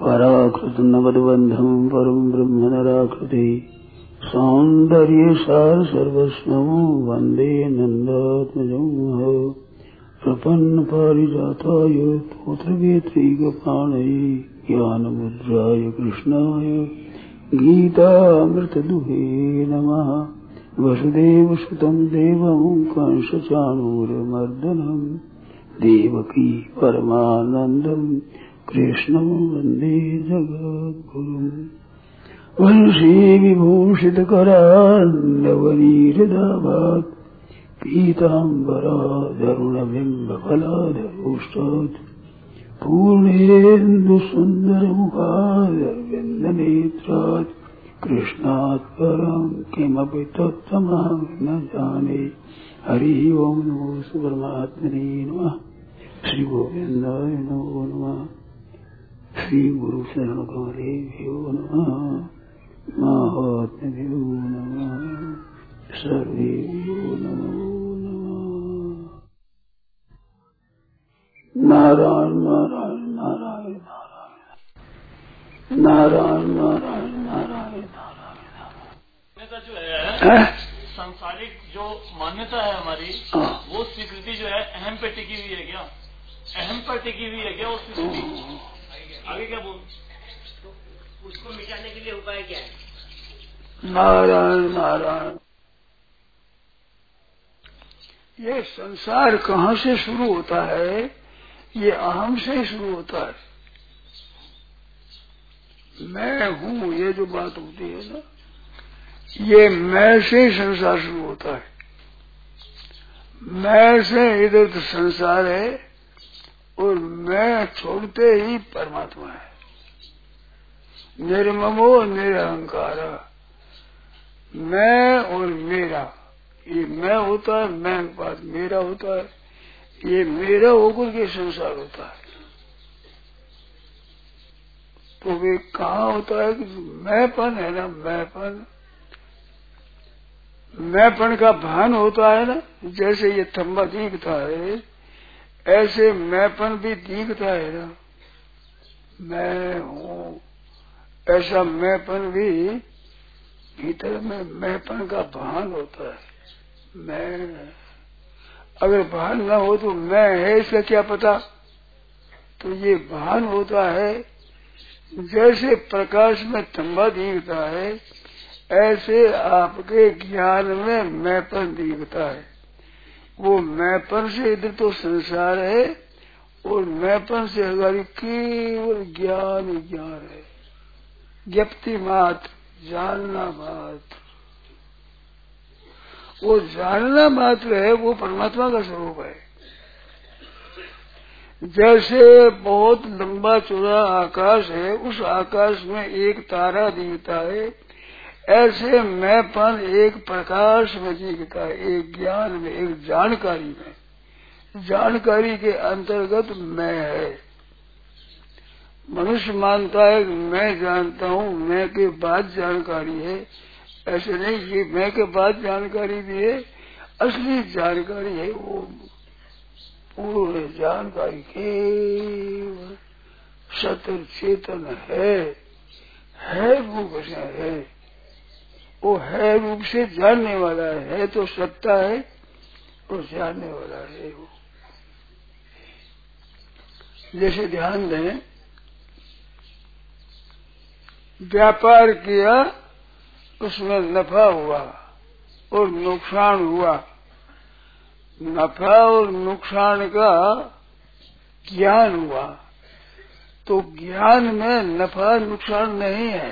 पराकृत नवद्बन्धं परं ब्रह्म नराकृति सौन्दर्य सार सर्वस्वं वन्दे नन्दात्मजं प्रपन्न पारिजाताय तोत्रवेत्रैकपाणये ज्ञानमुद्राय कृष्णाय गीतामृतदुहे नमः। वसुदेवसुतं देवं कंसचाणूरमर्दनं देवकी परमानन्दं कृष्णं वन्दे जगद्गुरुम्। वंशी विभूषितकरान्नवनीहृदाभात् पीताम्बराधरुणबिम्बफलाधरोष्टात् पूर्णेन्दुसुन्दरमुखादरविन्दनेत्रात् कृष्णात् परं किमपि तत्त्वमहं न जाने। हरि ओम नमो परमात्मने नमः। श्री गोविंदाय नमो नमः। श्री गुरु शरण कमलेभ्यो नमः। महात्म्यो नमः। सर्वेभ्यो नमो नमः। नारायण नारायण नारायण नारायण नारायण नारायण नारायण नारायण। जो है सांसारिक जो मान्यता है हमारी वो स्वीकृति जो है अहम पे टिकी हुई है क्या? अहम पर टिकी हुई है क्या वो स्वीकृति? आगे क्या बोल? तो उसको मिटाने के लिए उपाय क्या है? नारायण नारायण। ये संसार कहाँ से शुरू होता है? ये अहम से शुरू होता है। मैं हूँ ये जो बात होती है ना, ये मैं से ही संसार शुरू होता है। मैं से इधर तो संसार है और मैं छोड़ते ही परमात्मा है। निर्ममो निरहंकार। मैं और मेरा, ये मैं होता है, मैं के बाद मेरा होता है, ये मेरा होकर के संसार होता है। तो वे कहाँ होता है कि मैंपन है ना, मैंपन का भान होता है ना। जैसे ये थंबा दिखता है ऐसे मैंपन भी दिखता है ना। मैं हूँ ऐसा मैंपन भी भीतर में मैंपन का भान होता है। मैं अगर भान न हो तो मैं है इसका क्या पता? तो ये भान होता है। जैसे प्रकाश में थंबा दिखता है ऐसे आपके ज्ञान में मैंपन दिखता है। वो मैंपन से इधर तो संसार है और मैंपन से हमारी केवल ज्ञान ही ज्ञान है। ज्ञप्ति मात्र, जानना मात्र। वो जानना मात्र है, वो परमात्मा का स्वरूप है। जैसे बहुत लंबा चौड़ा आकाश है, उस आकाश में एक तारा दिखता है, ऐसे मैंपन एक प्रकाश में दिखता है, एक ज्ञान में, एक जानकारी में। जानकारी के अंतर्गत मैं है। मनुष्य मानता है कि मैं जानता हूँ, मैं के बाद जानकारी है। ऐसे नहीं, ये मैं के बाद जानकारी भी है। असली जानकारी है वो पूर्ण जानकारी, केवल सत्य चेतन है रूप से है। वो है रूप से जानने वाला है तो सत्ता है और जानने वाला है वो। जैसे ध्यान दें, व्यापार किया, उसमें नफा हुआ और नुकसान हुआ। नफा और नुकसान का ज्ञान हुआ तो ज्ञान में नफा नुकसान नहीं है।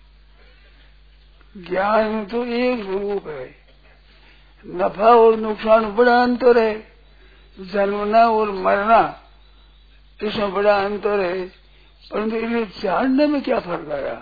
ज्ञान तो एक स्वरूप है। नफा और नुकसान बड़ा अंतर है। जन्मना और मरना इसमें बड़ा अंतर है, परंतु इन्हें जानने में क्या फर्क आया?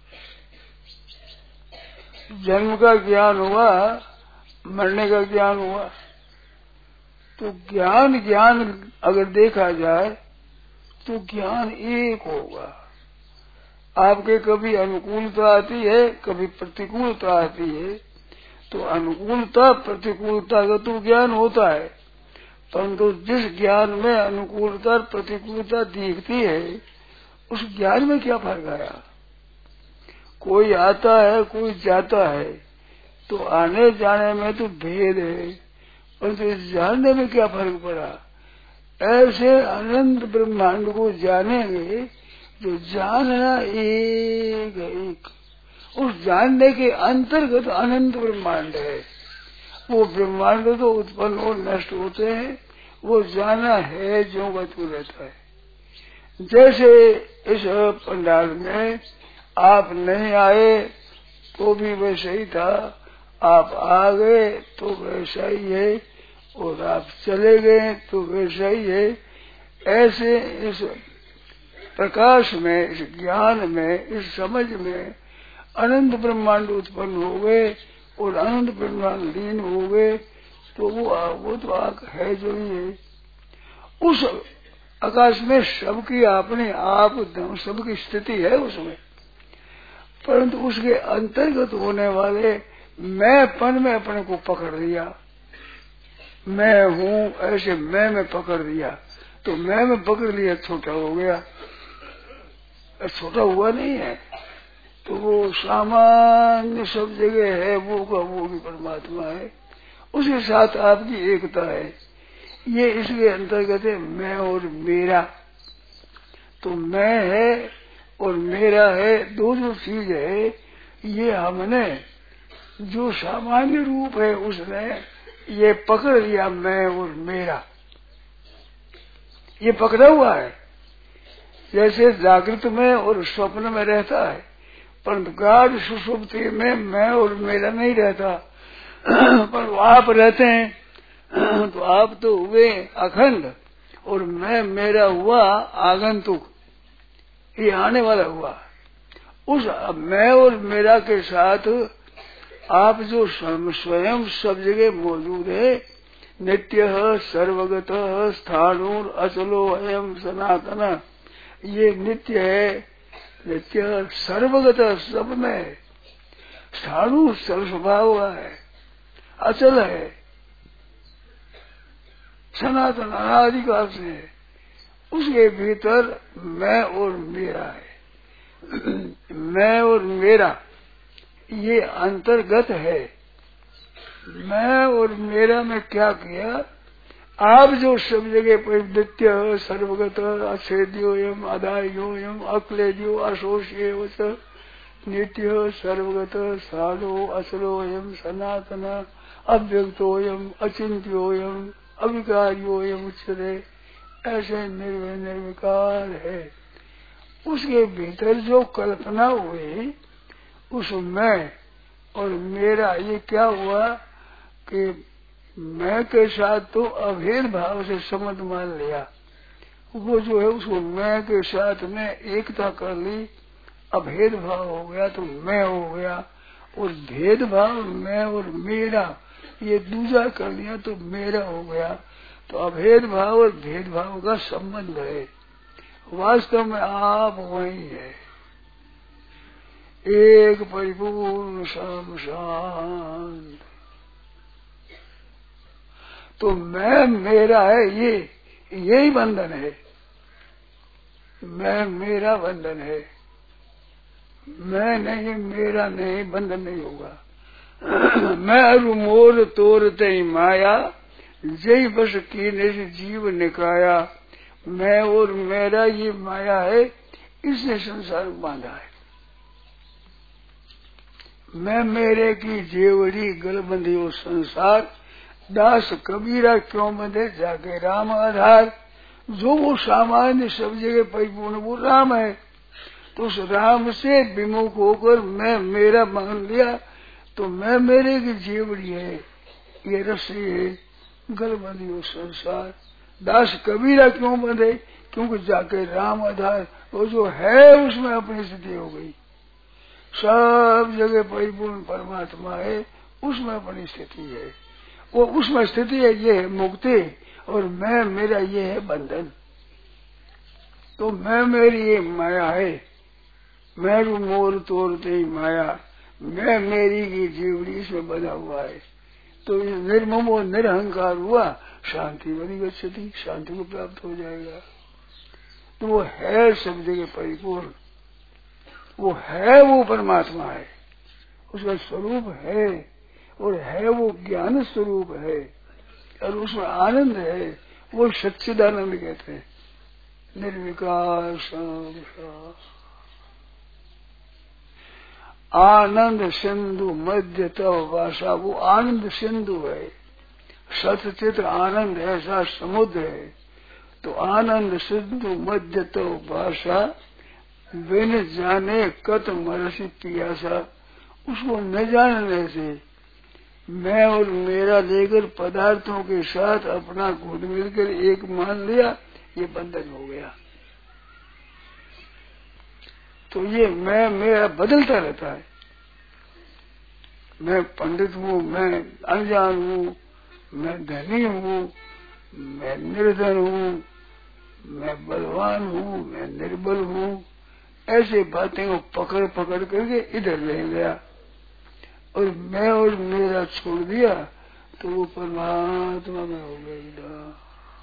जन्म का ज्ञान हुआ, मरने का ज्ञान हुआ। तो ज्ञान अगर देखा जाए तो ज्ञान एक होगा। आपके कभी अनुकूलता आती है, कभी प्रतिकूलता आती है, तो अनुकूलता प्रतिकूलता का तो ज्ञान होता है, परंतु जिस ज्ञान में अनुकूलता प्रतिकूलता दिखती है उस ज्ञान में क्या फर्क आया? कोई आता है कोई जाता है, तो आने जाने में तो भेद है, परंतु इस जानने में क्या फर्क पड़ा? ऐसे अनंत ब्रह्मांड को जानेंगे जो जानना एक एक, उस जानने के अंतर्गत अनंत ब्रह्मांड है। वो ब्रह्मांड तो उत्पन्न और नष्ट होते हैं, वो जाना है जो बतू रहता है। जैसे इस पंडाल में आप नहीं आए तो भी वैसे ही था, आप आ गए तो वैसा ही है, और आप चले गए तो वैसा ही है। ऐसे इस प्रकाश में, इस ज्ञान में, इस समझ में अनंत ब्रह्मांड उत्पन्न हो गए और अनंत ब्रह्मांड लीन हो गए, तो वो तो आग है जो ही है। उस आकाश में सबकी अपने आप सबकी स्थिति है उसमें, परंतु उसके अंतर्गत होने वाले मैंपन में अपने को पकड़ लिया। मैं हूँ ऐसे मैं में पकड़ दिया, तो मैं में पकड़ लिया, छोटा हो गया। छोटा हुआ नहीं है, तो वो सामान्य सब जगह है, वो का वो भी परमात्मा है, उसके साथ आपकी एकता है। ये इसके अंतर्गत है मैं और मेरा। तो मैं है और मेरा है, दो जो चीज है, ये हमने जो सामान्य रूप है उसने ये पकड़ लिया, मैं और मेरा, ये पकड़ा हुआ है। जैसे जागृत में और स्वप्न में रहता है, परंतु गाढ़ सुषुप्ति में मैं और मेरा नहीं रहता, पर आप रहते हैं। तो आप तो हुए अखंड और मैं मेरा हुआ आगंतुक, ये आने वाला हुआ। उस मैं और मेरा के साथ आप जो स्वयं सब जगह मौजूद है, नित्य सर्वगत स्थाणुर अचलो अयम सनातन, ये नित्य है, नित्य सर्वगत सब में, स्थाणु सर्व स्वभाव है, अचल है, सनातन अनादिकाल से है। उसके भीतर मैं और मेरा है। मैं और मेरा ये अंतर्गत है। मैं और मेरा में क्या किया? आप जो सब जगह पर नित्य सर्वगत अछेद्योयम अदायोयम अक्लेद्यो अशोष्यो नित्य सर्वगत साधो अचलोयम सनातन अव्यक्तोयम अचिंत्योयम अविकार्योयम उच्चते, ऐसे निर्भय निर्विकार है। उसके भीतर जो कल्पना हुई उस मैं और मेरा, ये क्या हुआ कि मैं के साथ तो अभेद भाव से संबंध मान लिया। वो जो है उसको मैं के साथ में एकता कर ली, अभेद भाव हो गया तो मैं हो गया, और भेदभाव मैं और मेरा ये दूजा कर लिया तो मेरा हो गया। तो अभेद भाव और भेदभाव का संबंध है, वास्तव में आप वही है, एक परिपूर्ण सम शांत। तो मैं मेरा है, ये यही बंधन है। मैं मेरा बंधन है, मैं नहीं मेरा नहीं, बंधन नहीं होगा। मैं अरु मोर तोर तई माया, जय बस कीने से जीव निकाया। मैं और मेरा ये माया है, इसने संसार बांधा है। मैं मेरे की जेवड़ी गल बंधियो संसार, दास कबीरा क्यों बंधे जाके राम आधार। जो वो सामान्य सब जगह परिपूर्ण वो राम है, तो उस राम से विमुख होकर मैं मेरा मान लिया, तो मैं मेरे की जेवड़ी है, ये रस्सी है, गल बंधियो संसार। दास कबीरा क्यों बंधे? क्योंकि जाके राम आधार, वो जो है उसमें अपनी स्थिति हो गई। सब जगह परिपूर्ण परमात्मा है, उसमें अपनी स्थिति है, वो उसमें स्थिति है, ये है मुक्ति, और मैं मेरा ये है बंधन। तो मैं मेरी ये माया है, मैं मोर तोड़ते माया, मैं मेरी की जीवड़ी इसमें बना हुआ है। तो निर्ममो निरहंकार हुआ, शांति बनी गच्छति, शांति को प्राप्त हो जाएगा। तो वो है सब जगह परिपूर्ण, वो है, वो परमात्मा है, उसका स्वरूप है, और है वो ज्ञान स्वरूप है, और उसमें आनंद है, वो सच्चिदानंद कहते हैं। निर्विकार आनंद सिंधु मध्य तव भाषा, वो आनंद सिंधु है, सतचित आनंद ऐसा समुद्र है। तो आनंद सिंधु मध्य तव भाषा, बिन जाने कत मरसी पियासा, उसको न जानने से मैं और मेरा लेकर पदार्थों के साथ अपना घुट मिलकर एक मान लिया, ये बंधन हो गया। तो ये मैं मेरा बदलता रहता है। मैं पंडित हूँ, मैं अनजान हूँ, मैं धनी हूँ, मैं निर्धन हूँ, मैं बलवान हूँ, मैं निर्बल हूँ, ऐसे बातें को पकड़ पकड़ करके इधर ले गया, और मैं और मेरा छोड़ दिया तो वो परमात्मा में हो गया।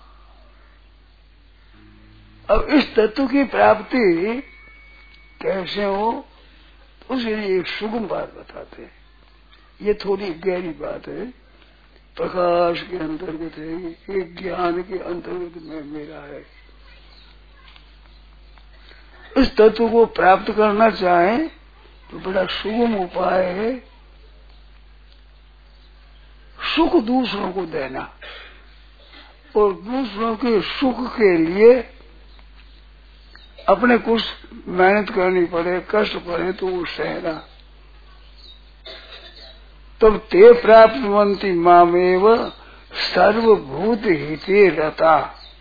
अब इस तत्व की प्राप्ति कैसे हो, उसके लिए एक सुगम बात बताते हैं। ये थोड़ी गहरी बात है, प्रकाश के अंतर्गत है, ये ज्ञान के अंतर्गत में मेरा है। इस तत्व को प्राप्त करना चाहें तो बड़ा सुगम उपाय है, सुख दूसरों को देना, और दूसरों के सुख के लिए अपने कुछ मेहनत करनी पड़े, कष्ट पड़े तो वो सहना। तब ते प्राप्तवन्ति मामेव सर्वभूत हिते रता।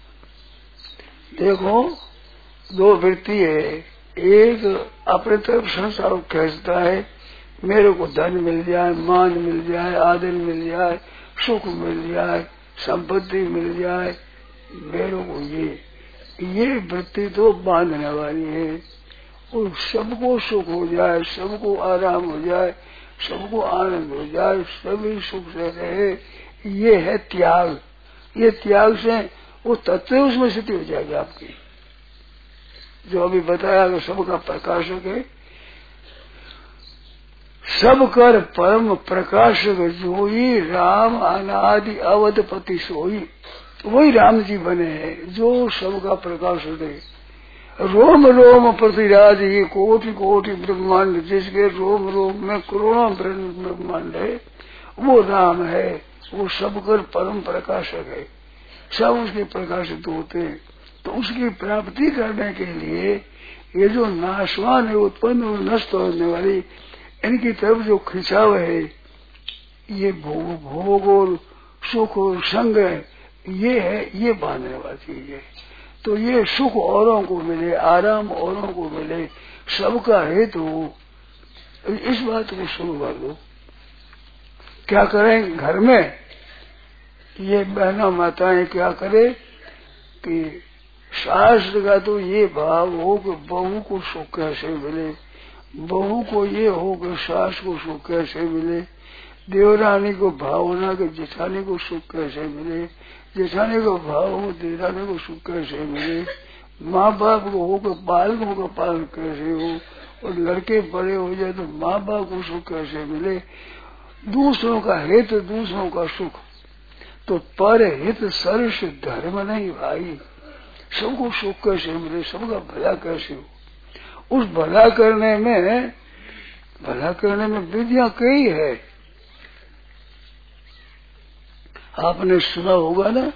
देखो दो वृत्ति है, एक अपने तरफ संसार खींचता है, मेरे को धन मिल जाए, मान मिल जाए, आदर मिल जाए, सुख मिल जाए, संपत्ति मिल जाए, मेरे को ये वृत्ति तो बांधने वाली है। और सबको सुख हो जाए, सबको आराम हो जाए, सबको आनंद हो जाए, सभी सुख से रहे, ये है त्याग। ये त्याग से वो तत्व उसमें स्थिति हो जाएगी आपकी। जो अभी बताया कि सबका प्रकाशक है, सब कर परम प्रकाशक जोई राम अनादि अवधपति सोई। वही राम जी बने हैं जो सबका प्रकाशक है। रोम रोम प्रतिराज, ये कोटि कोटि ब्रह्मांड, जिसके रोम रोम में करोड़ों ब्रह्मांड है, वो राम है। वो सबकर परम प्रकाशक है, सब उसके प्रकाशित होते हैं। तो उसकी प्राप्ति करने के लिए ये जो नाशवान है, उत्पन्न और नष्ट होने वाली, इनकी तरफ जो खिंचाव है, ये भोग और सुख और संग है, ये है, ये बांधने वाली चीज है। तो ये सुख औरों को मिले, आराम औरों को मिले, सबका हेतु तो इस बात को शुरू कर दो। क्या करें घर में, ये बहना माताएं क्या करे कि शास्त्र का तो ये भाव हो कि बहू को सुख कैसे मिले, बहू को ये हो कि सास को सुख कैसे मिले, देवरानी को भाव होना कि जेठानी को सुख कैसे मिले, जेठानी को भाव हो देवरानी को सुख कैसे मिले, माँ बाप को हो कि बालकों का पालन कैसे हो, और लड़के बड़े हो जाए तो माँ बाप को सुख कैसे मिले। दूसरों का हित, दूसरों का सुख, तो पर हित सर्वस धर्म नहीं भाई। सबको सुख कैसे मिले, सबका भला कैसे हो, उस भला करने में विधियां कई है। आपने सुना होगा ना,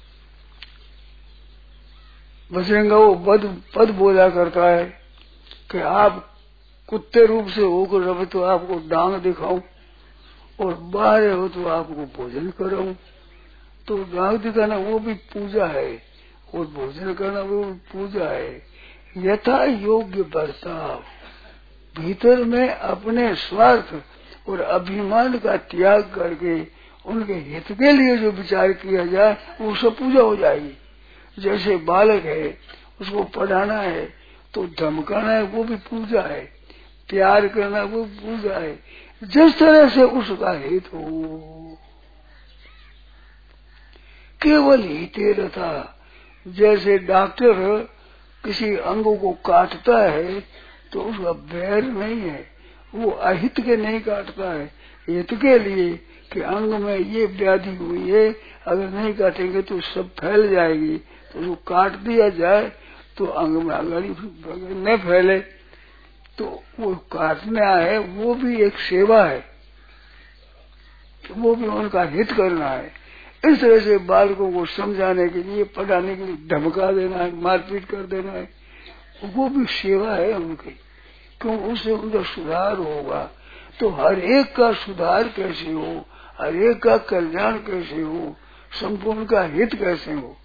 बजरंगा वो पद बोला करता है कि आप कुत्ते रूप से होकर रहे तो आपको डांग दिखाऊं, और बाहर हो तो आपको भोजन कराऊं। तो डांग दिखाना वो भी पूजा है, और भोजन करना वो भी पूजा है। यथा योग्य बर्ताव, भीतर में अपने स्वार्थ और अभिमान का त्याग करके उनके हित के लिए जो विचार किया जाए, वो सब पूजा हो जाएगी। जैसे बालक है, उसको पढ़ाना है तो धमकाना है, वो भी पूजा है, प्यार करना वो पूजा है। जिस तरह से उसका हित हो, केवल हिते रहता। जैसे डॉक्टर किसी अंगों को काटता है तो उसका बैर नहीं है, वो अहित के नहीं काटता है, हित के लिए कि अंग में ये व्याधि हुई है, अगर नहीं काटेंगे तो सब फैल जाएगी, तो उसको काट दिया जाए तो अंग में आगाड़ी न फैले। तो वो काटना है, वो भी एक सेवा है, तो वो भी उनका हित करना है। इस तरह से बालकों को समझाने के लिए, पढ़ाने के लिए धमका देना है, मारपीट कर देना है, वो भी सेवा है उनकी, क्यों उससे उनका सुधार होगा। तो हर एक का सुधार कैसे हो, हर एक का कल्याण कैसे हो, संपूर्ण का हित कैसे हो।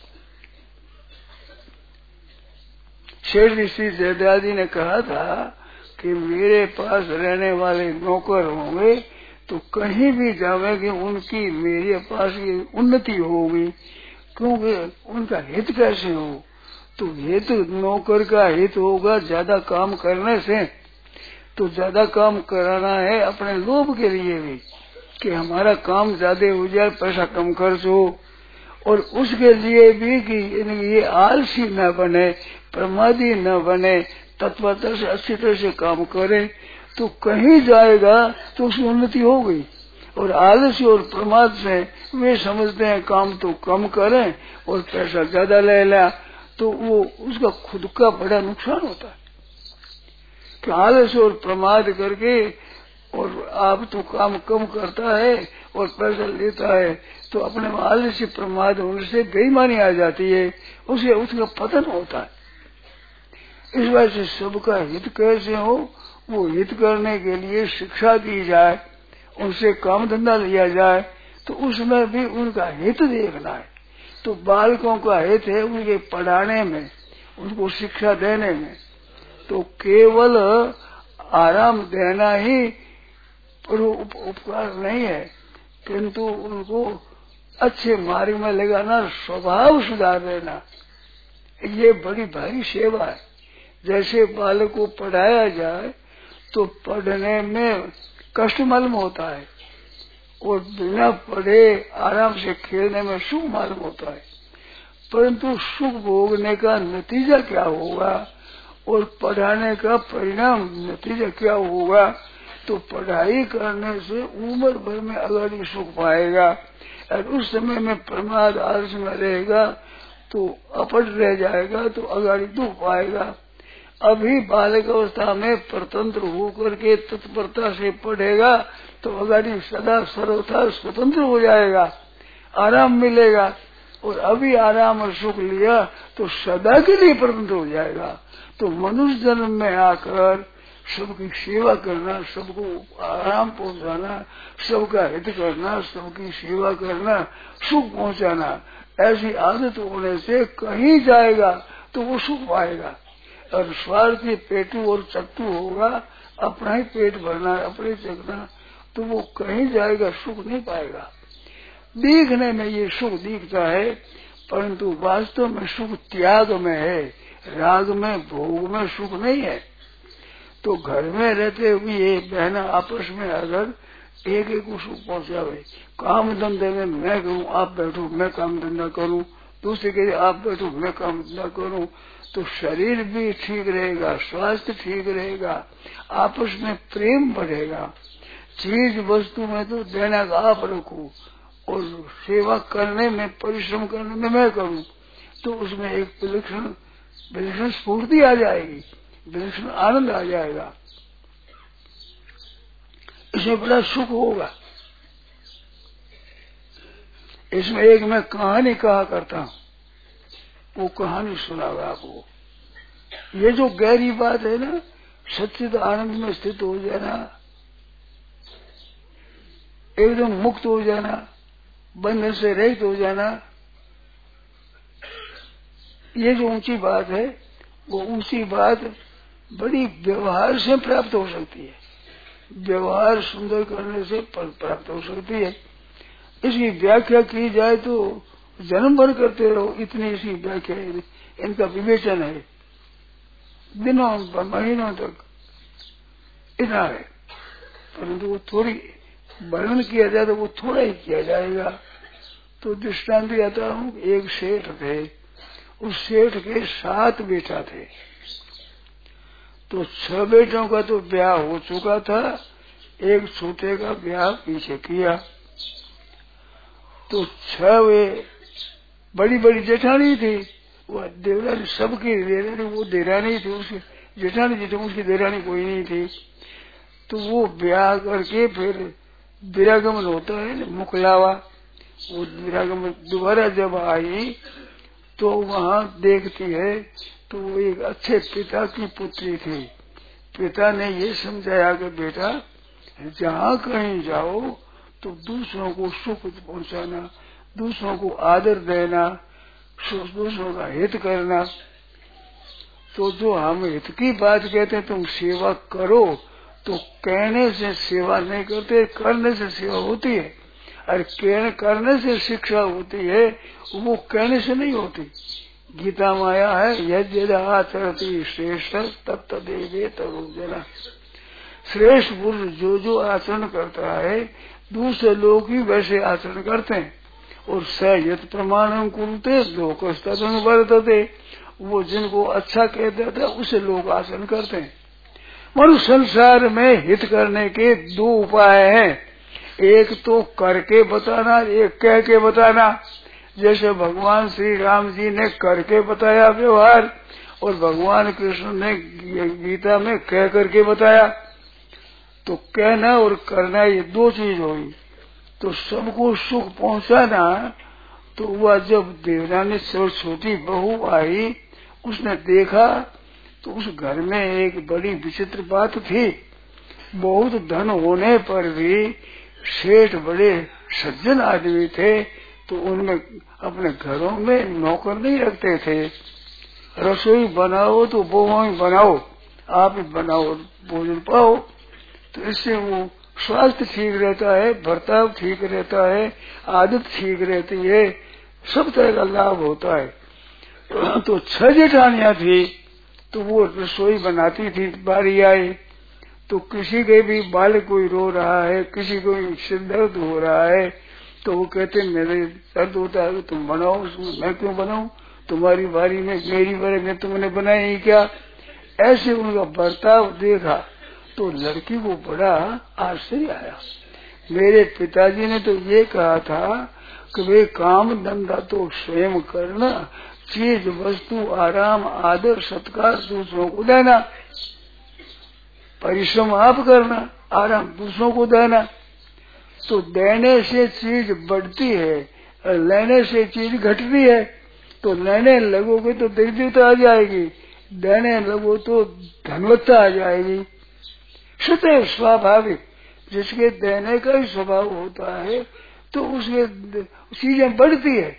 शेष ऋषि जयदादी ने कहा था कि मेरे पास रहने वाले नौकर होंगे तो कहीं भी जावेंगे उनकी मेरे पास की उन्नति होगी, क्योंकि उनका हित कैसे हो। तो हित नौकर का हित होगा ज्यादा काम करने से, तो ज्यादा काम कराना है अपने लोभ के लिए भी कि हमारा काम ज्यादा हो जाए, पैसा कम खर्च हो, और उसके लिए भी कि ये आलसी न बने, प्रमादी न बने, तत्परता से अच्छी तरह से काम करे, तो कहीं जाएगा तो उसकी उन्नति हो गई। और आलसी और प्रमाद से वे समझते हैं काम तो कम करें और पैसा ज्यादा ले लिया, तो वो उसका खुद का बड़ा नुकसान होता है कि आलस्य और प्रमाद करके, और आप तो काम कम करता है और पैसा लेता है, तो अपने में आलस्य प्रमाद होने से बेईमानी आ जाती है, उसे उसका पतन होता है। इस वजह से सबका हित कैसे हो, वो हित करने के लिए शिक्षा दी जाए, उनसे काम धंधा लिया जाए, तो उसमें भी उनका हित देखना है। तो बालकों का हित है उनके पढ़ाने में, उनको शिक्षा देने में। तो केवल आराम देना ही उपकार नहीं है, किंतु उनको अच्छे मार्ग में लगाना, स्वभाव सुधार देना, ये बड़ी भारी सेवा है। जैसे बालक को पढ़ाया जाए तो पढ़ने में कष्ट मालूम होता है, और बिना पढ़े आराम से खेलने में सुख मालूम होता है, परंतु सुख भोगने का नतीजा क्या होगा और पढ़ाने का परिणाम नतीजा क्या होगा। तो पढ़ाई करने से उम्र भर में अगर सुख पाएगा, और उस समय में प्रमाद आलस में रहेगा तो अपट रह जाएगा, तो अगाड़ी दुख पाएगा। अभी बालक अवस्था में परतंत्र होकर के तत्परता से पढ़ेगा तो अगाड़ी सदा सर्वथा स्वतंत्र हो जाएगा, आराम मिलेगा, और अभी आराम और सुख लिया तो सदा के लिए परतंत्र हो जाएगा। तो मनुष्य जन्म में आकर सबकी सेवा करना, सबको आराम पहुंचाना, सबका हित करना, सबकी सेवा करना, सुख पहुंचाना, ऐसी आदत होने से कहीं जाएगा तो वो सुख पाएगा। और स्वार्थी पेटू और चट्टू होगा, अपना ही पेट भरना, अपने चखना, तो वो कहीं जाएगा सुख नहीं पाएगा। देखने में ये सुख दिखता है, परंतु वास्तव में सुख त्याग में है, राग में भोग में सुख नहीं है। तो घर में रहते हुए बहना आपस में अगर एक एक को सुख पहुंचावे, काम धंधे में मैं करूँ आप बैठो मैं काम धंधा करूँ, दूसरे के आप बैठो मैं काम धंधा करूँ, तो शरीर भी ठीक रहेगा, स्वास्थ्य ठीक रहेगा, आपस में प्रेम बढ़ेगा। चीज वस्तु में तो देना का आप रखो और सेवा करने में, परिश्रम करने में मैं करूँ, तो उसमें एक विलक्षण स्फूर्ति आ जाएगी, विलक्षण आनंद आ जाएगा, इसमें बड़ा सुख होगा। इसमें एक मैं कहानी कहा करता हूँ, वो कहानी सुनागा आपको। ये जो गहरी बात है ना, सच्चिद आनंद में स्थित हो जाना, एकदम मुक्त हो जाना, बंधन से रहित हो जाना, ये जो ऊंची बात है, वो ऊंची बात बड़ी व्यवहार से प्राप्त हो सकती है, व्यवहार सुंदर करने से प्राप्त हो सकती है। इसकी व्याख्या की जाए तो जन्म भर करते रहो, इतनी इसकी व्याख्या है, इनका विवेचन है, दिनों महीनों तक इतना है, परंतु वो थोड़ी वर्णन किया जाए तो वो थोड़ा ही किया जाएगा। तो दृष्टांत आता हूँ, एक सेठ थे उस सेठ के 7 बेटा थे, तो 6 बेटों का तो ब्याह हो चुका था, एक छोटे का ब्याह पीछे किया। तो 6 वे बड़ी बड़ी जेठानी थी, वो देवरानी सबकी देरानी, वो देरानी थी, उसकी जेठानी जी थी, उसकी देरानी कोई नहीं थी। तो वो ब्याह करके फिर विरागमन होता है ना, मुकलावा, वो विरागमन दोबारा जब आई तो वहाँ देखती है तो वो एक अच्छे पिता की पुत्री थी। पिता ने ये समझाया कि बेटा जहाँ कहीं जाओ तो दूसरों को सुख पहुँचाना, दूसरों को आदर देना, दूसरों का हित करना। तो जो हम हित की बात कहते हैं तुम सेवा करो, तो कहने से सेवा नहीं करते, करने से सेवा होती है। और करने से शिक्षा होती है, वो कहने से नहीं होती। गीता में आया है यद्यद आचरति श्रेष्ठ तत्तदेवे तरुजना। श्रेष्ठ पुरुष जो जो आचरण करता है दूसरे लोग ही वैसे आचरण करते हैं। और सहयत प्रमाणम कुरुते लोकस्तदनु वर्तते, वो जिनको अच्छा कह देता है उसे लोग आचरण करते हैं। मनुष्य संसार में हित करने के 2 उपाय हैं, एक तो करके बताना, एक कह के बताना। जैसे भगवान श्री राम जी ने करके बताया व्यवहार, और भगवान कृष्ण ने गीता में कह करके बताया। तो कहना और करना ये 2 चीज हुई। तो सबको सुख पहुंचाना, तो वह जब देवरानी से छोटी बहू आई, उसने देखा तो उस घर में एक बड़ी विचित्र बात थी। बहुत धन होने पर भी सेठ बड़े सज्जन आदमी थे, तो उनमें अपने घरों में नौकर नहीं रखते थे। रसोई बनाओ तो बहुओं ही बनाओ, आप ही बनाओ, भोजन पाओ। तो इससे वो स्वास्थ्य ठीक रहता है, बर्ताव ठीक रहता है, आदत ठीक रहती है, सब तरह का लाभ होता है। तो 6 जेठानियां थी, तो वो रसोई बनाती थी। बारी आई तो किसी के भी बाल कोई रो रहा है, किसी को सिर दर्द हो रहा है, तो वो कहते मेरे दर्द होता है, तुम बनाओ, मैं क्यों बनाऊं, तुम्हारी बारी में मेरी बारी में तुमने बनाई ही क्या। ऐसे उनका बर्ताव देखा तो लड़की को बड़ा आश्चर्य आया। मेरे पिताजी ने तो ये कहा था कि वे काम धंधा तो स्वयं करना, चीज वस्तु आराम आदर सत्कार दूसरों को देना, परिश्रम आप करना, आराम दूसरों को देना। तो देने से चीज बढ़ती है और लेने से चीज घटती है। तो लेने लगोगे तो दरिद्रता आ जाएगी, देने लगो तो धनवत्ता आ जाएगी। स्वतः स्वाभाविक, जिसके देने का ही स्वभाव होता है तो उसके चीजें बढ़ती है।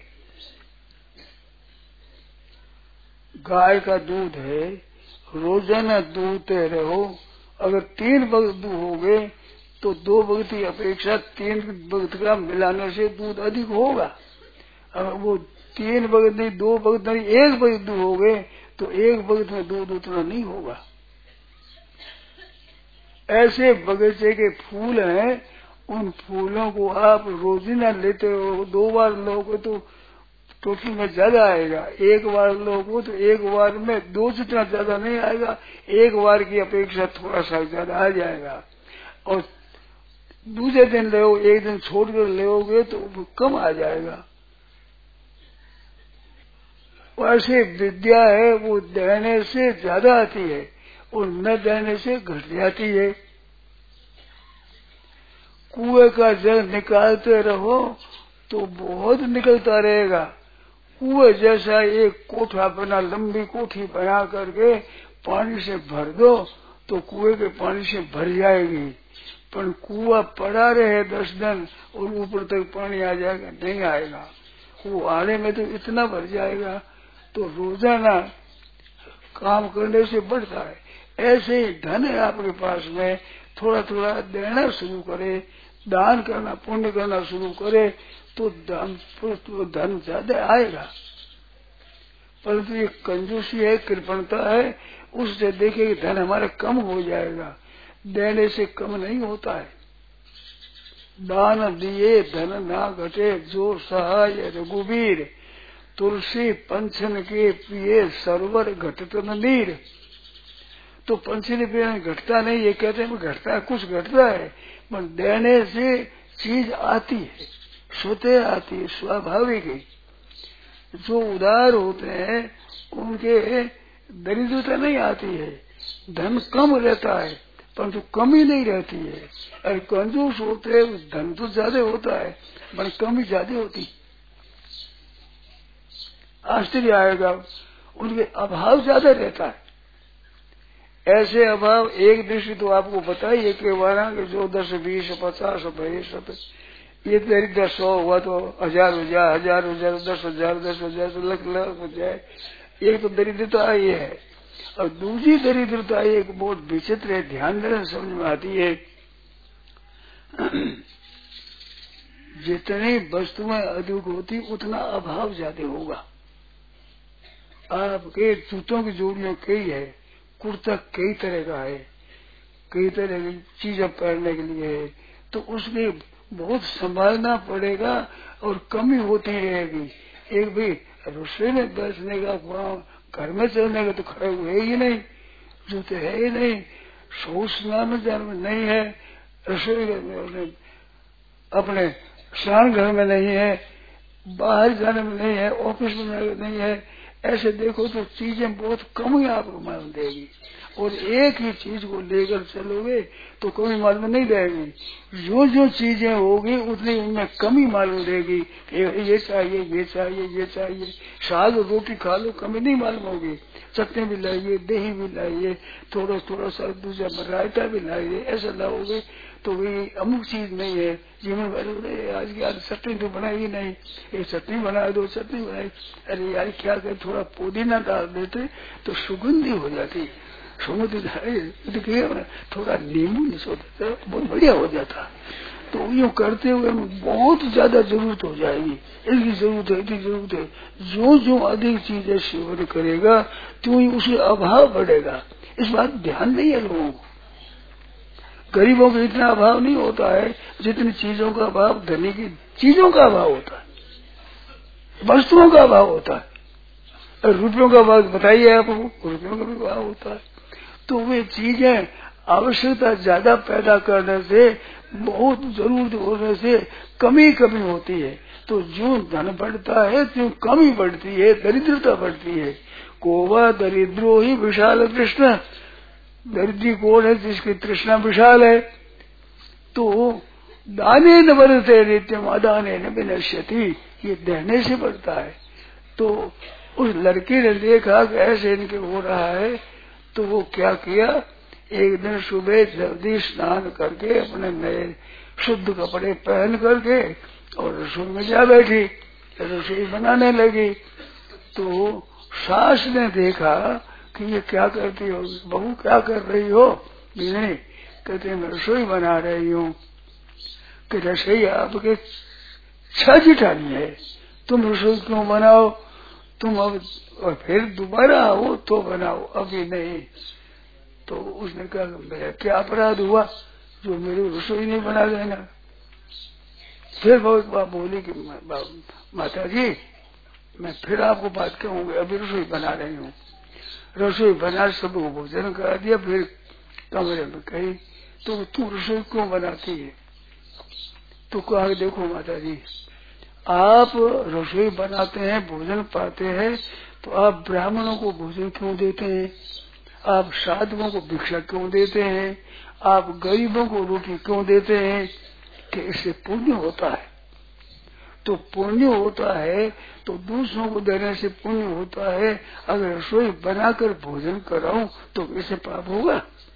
गाय का दूध है, रोजाना दूधते रहो। अगर 3 वक्त दूध हो गए तो 2 वक्त की अपेक्षा 3 वक्त का मिलाने से दूध अधिक होगा। अगर वो 3 वक्त नहीं, 2 वक्त नहीं, 1 वक्त दूध हो गए तो 1 वक्त में दूध उतना नहीं होगा। ऐसे बगीचे के फूल हैं, उन फूलों को आप रोजाना लेते हो, 2 बार लोगे तो टोटल में ज्यादा आएगा। 1 बार लोगो तो 1 बार में 2 जितना ज्यादा नहीं आएगा, 1 बार की अपेक्षा थोड़ा सा ज्यादा आ जाएगा। और दूसरे दिन ले, 1 दिन छोड़कर लेओगे तो कम आ जाएगा। वैसे विद्या है वो देने से ज्यादा आती है और न देने से घट जाती है। कुएं का जल निकालते रहो तो बहुत निकलता रहेगा। कुएं जैसा एक कोठा बना, लंबी कोठी बना करके पानी से भर दो तो कुएं के पानी से भर जाएगी। पर कुआं पड़ा रहे 10 दिन और ऊपर तक पानी आ जाएगा, नहीं आएगा। वो आने में तो इतना भर जाएगा। तो रोजाना काम करने से बढ़ता है। ऐसे ही धन है आपके पास में, थोड़ा थोड़ा देना शुरू करे, दान करना पुण्य करना शुरू करे तो धन ज्यादा आएगा। परंतु ये कंजूसी है, कृपणता है, उससे देखे कि धन हमारा कम हो जाएगा। देने से कम नहीं होता है। दान दिए धन ना घटे, जो सहाय रघुवीर। तुलसी पंचन के पिए सरोवर घटत नीर। तो पंछी ने पिया घटता नहीं, ये कहते हैं घटता है, कुछ घटता है, पर देने से चीज आती है, स्वतः आती है, स्वाभाविक है। जो उदार होते हैं उनके दरिद्रता नहीं आती है, धन कम रहता है परंतु कमी नहीं रहती है। और कंजूस होते हैं धन तो ज्यादा होता है पर कमी ज्यादा होती। आश्चर्य आएगा, उनके अभाव ज्यादा रहता है। ऐसे अभाव एक दृष्टि तो आपको बताइए कि वाला कि जो 10, 20, 50, 20, ये दरिद्र 100 हुआ तो 1000 हो जाए, 1000 हो जाए, 10,000, 10,000 तो लाख हो जाए। एक तो दरिद्रता ये है। और दूसरी दरिद्रता एक बहुत विचित्र है, ध्यान देना समझ में आती है। जितनी वस्तुएं अधिक होती उतना अभाव ज्यादा होगा। आपके जूतों की जोड़ियां कई है, कुर्ता कई तरह का है, कई तरह की चीजें पहनने के लिए है, तो उसमें बहुत संभालना पड़ेगा और कमी होती रहेगी। एक भी रसोई में बैठने का, घर में चलने का तो खड़े हुए ही नहीं, जूते है ही नहीं, शौचना में जाने नहीं है, रसोई में अपने स्नान घर में नहीं है, बाहर जाने में नहीं है, ऑफिस में नहीं है। ऐसे देखो तो चीजें बहुत कम ही आपको मालूम देगी। और एक ही चीज को लेकर चलोगे तो कमी मालूम नहीं रहेगी। जो जो चीजें होगी उतनी उनमें कमी मालूम देगी। ये चाहिए, ये चाहिए, ये चाहिए। साग रोटी खा लो, कमी नहीं मालूम होगी। चटनी भी लाइए, दही भी लाइए, थोड़ा थोड़ा सा दूसरा रायता भी लाइए। ऐसा लाओगे तो ये अमुक चीज नहीं है। जीवन भर आज की आज चटनी तो बनाई नहीं, एक चटनी बना दो, चटनी बनाई, अरे यार क्या करे, थोड़ा पुदीना डाल देते तो सुगंधी हो जाती, सुगंधी थोड़ा नींबू निचोड़ देते बहुत बढ़िया हो जाता। तो यूँ करते हुए बहुत ज्यादा जरूरत हो जाएगी। इसकी जरूरत है, इतनी जरूरत है। जो जो अधिक चीजें सेवन करेगा तो उसे अभाव बढ़ेगा। इस बात ध्यान नहीं है लोगों को। गरीबों का इतना अभाव नहीं होता है जितनी चीजों का अभाव धनी की चीजों का अभाव होता है, वस्तुओं का अभाव होता है। और रुपयों का अभाव बताइए आपको, रुपयों का भी अभाव होता है। तो वे चीजें आवश्यकता ज्यादा पैदा करने से, बहुत जरूरत होने से कमी होती है। तो जो धन बढ़ता है तो कमी बढ़ती है, दरिद्रता बढ़ती है। कोवा दरिद्रो ही विशाल कृष्ण, दरिद्री कौन है जिसकी तृष्णा विशाल है। तो दाने न बढ़ते नित्यम अदाने न विनश्यति, ये देने से बढ़ता है। तो उस लड़की ने देखा कि ऐसे इनके हो रहा है, तो वो क्या किया, एक दिन सुबह जल्दी स्नान करके अपने नए शुद्ध कपड़े पहन करके और रसोई में जा बैठी, रसोई बनाने लगी। तो सास ने देखा कि ये क्या करती हो, बहू क्या कर रही हो? नहीं, कहते मैं रसोई बना रही हूँ। कि रसोई आपके 6 जिठानी है, तुम रसोई क्यों बनाओ? तुम अब और फिर दोबारा आओ तो बनाओ, अभी नहीं। तो उसने कहा मेरा क्या अपराध हुआ जो मेरी रसोई नहीं बना देना? फिर बहुत बात बोली कि माता जी मैं फिर आपको बात कहूँगी, अभी रसोई बना रही हूँ। रसोई बना सबको भोजन करा दिया, फिर कमरे में गई तो तू रसोई क्यों बनाती है? तो कहा देखो माता जी, आप रसोई बनाते हैं, भोजन पाते हैं, तो आप ब्राह्मणों को भोजन क्यों देते हैं? आप साधुओं को भिक्षा क्यों देते हैं? आप गरीबों को रोटी क्यों देते हैं? कि इससे पुण्य होता है। तो पुण्य होता है तो दूसरों को देने से पुण्य होता है। अगर रसोई बनाकर भोजन कराऊं तो इससे पाप होगा?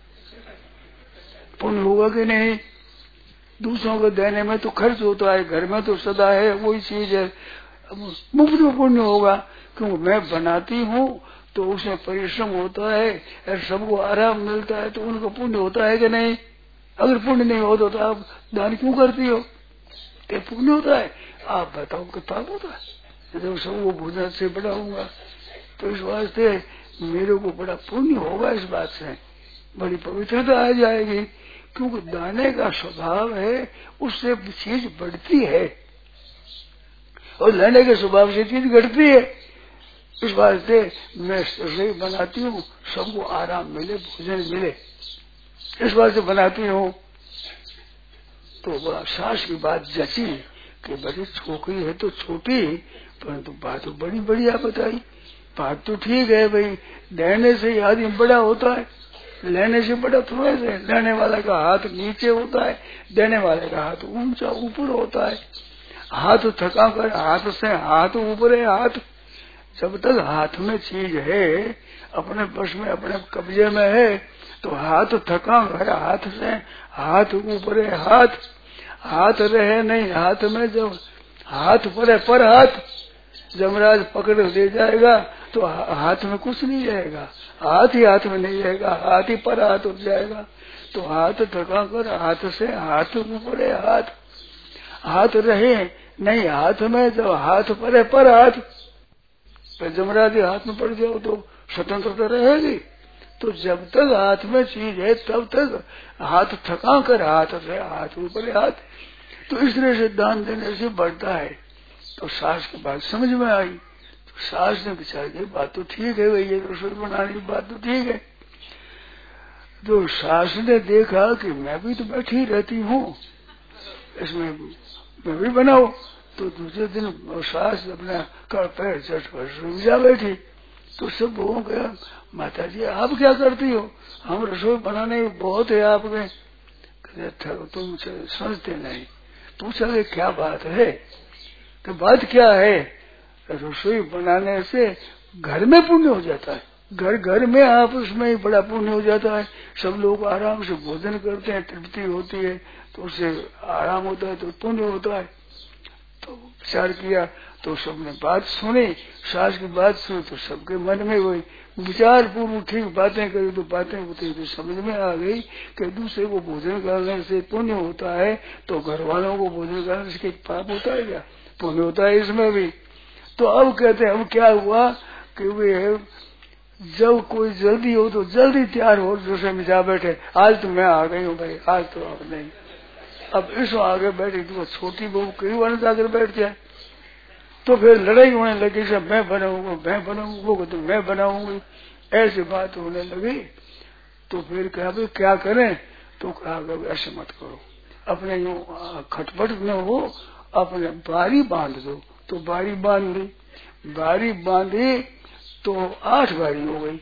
पुण्य होगा कि नहीं? दूसरों को देने में तो खर्च होता है, घर में तो सदा है वही चीज है, मुफ्त में पुण्य होगा। क्योंकि मैं बनाती हूँ तो उसमें परिश्रम होता है और सबको आराम मिलता है, तो उनको पुण्य होता है कि नहीं? अगर पुण्य नहीं होता तो आप दान क्यों करती हो? क्या पुण्य होता है? आप बताओ कि पाप होता है? जब सबको भोजन से बढ़ाऊंगा तो इस वास्ते मेरे को बड़ा पुण्य होगा, इस बात से बड़ी पवित्रता आ जाएगी। क्योंकि दाने का स्वभाव है, उससे चीज बढ़ती है। और लेने के स्वभाव से चीज घटती है। इस वास्ते मैं रसोई बनाती हूँ, सबको आराम मिले, भोजन मिले, इस वास्ते बनाती हूँ। तो बड़ा सास की बात जची कि बड़ी छोकरी है तो छोटी, परंतु बात तो बड़ी बढ़िया बताई। बात तो ठीक है भाई, देने से आदमी बड़ा होता है, लेने से बड़ा थोड़ा है। लेने वाले का हाथ नीचे होता है, देने वाले का हाथ ऊंचा ऊपर होता है। हाथ थका कर हाथ से हाथ ऊपर है। हाथ जब तक हाथ में चीज है, अपने बस में, अपने कब्जे में है, तो हाथ थका कर हाथ से हाथ ऊपर है। हाथ रहे नहीं हाथ में, जब हाथ पर हाथ जमराज पकड़ ले जाएगा तो हाथ में कुछ नहीं रहेगा, हाथ ही हाथ में नहीं रहेगा, हाथ ही पर हाथ उठ जाएगा। तो हाथ थका कर हाथ से हाथ ऊपर है। हाथ रहे नहीं हाथ में, जब हाथ पर हाथ, पर जमराज हाथ में पड़ जाओ तो स्वतंत्रता रहेगी। तो जब तक हाथ में चीज है तब तक हाथ थका कर हाथ से हाथ ऊपर हाथ। तो इस तरह से दान देने से बढ़ता है। तो सास की बात समझ में आई, तो सास ने विचार किया बात तो ठीक है भाई, ये रसोई बनाने की बात तो ठीक है। तो सास ने देखा कि मैं भी तो बैठी रहती हूँ, इसमें मैं भी बनाऊं। तो दूसरे दिन सास अपना कर पैर चट कर जा बैठी। तो सब लोगों कहा माता जी आप क्या करती हो, हम रसोई बनाने बहुत है आपके। तुम समझते नहीं। पूछा कि क्या बात है, तो बात क्या है, रसोई बनाने से घर में पुण्य हो जाता है। घर में आपस में ही बड़ा पुण्य हो जाता है। सब लोग आराम से भोजन करते हैं, तृप्ति होती है, तो उससे आराम होता है, तो पुण्य होता है। तो विचार किया तो सबने बात सुनी, सास की बात सुनी, तो सबके मन में वही विचार पूर्व ठीक बातें करी। तो बातें होती तो समझ में आ गई कि दूसरे को भोजन करने से पुण्य होता है, तो घर वालों को भोजन करने से पाप होता है क्या, पुण्य होता है इसमें भी। तो अब कहते हैं अब क्या हुआ कि वे जब कोई जल्दी हो तो जल्दी तैयार हो, दूसरे में जा बैठे, आज तो मैं आ गई हूँ भाई, आज तो आप नहीं। अब इस आगे बैठी तो छोटी बहू कई बार जाकर बैठ जाए, तो फिर लड़ाई होने लगी, सब मैं बनाऊंगा वो तो मैं बनाऊंगी, ऐसी बात होने लगी। तो फिर कहा भाई क्या करें, तो कहा ऐसे मत करो, अपने यूं खटपट न हो, अपने बारी बांध दो। तो बारी बांध ली, बारी बांधी तो 8 बारी हो गई।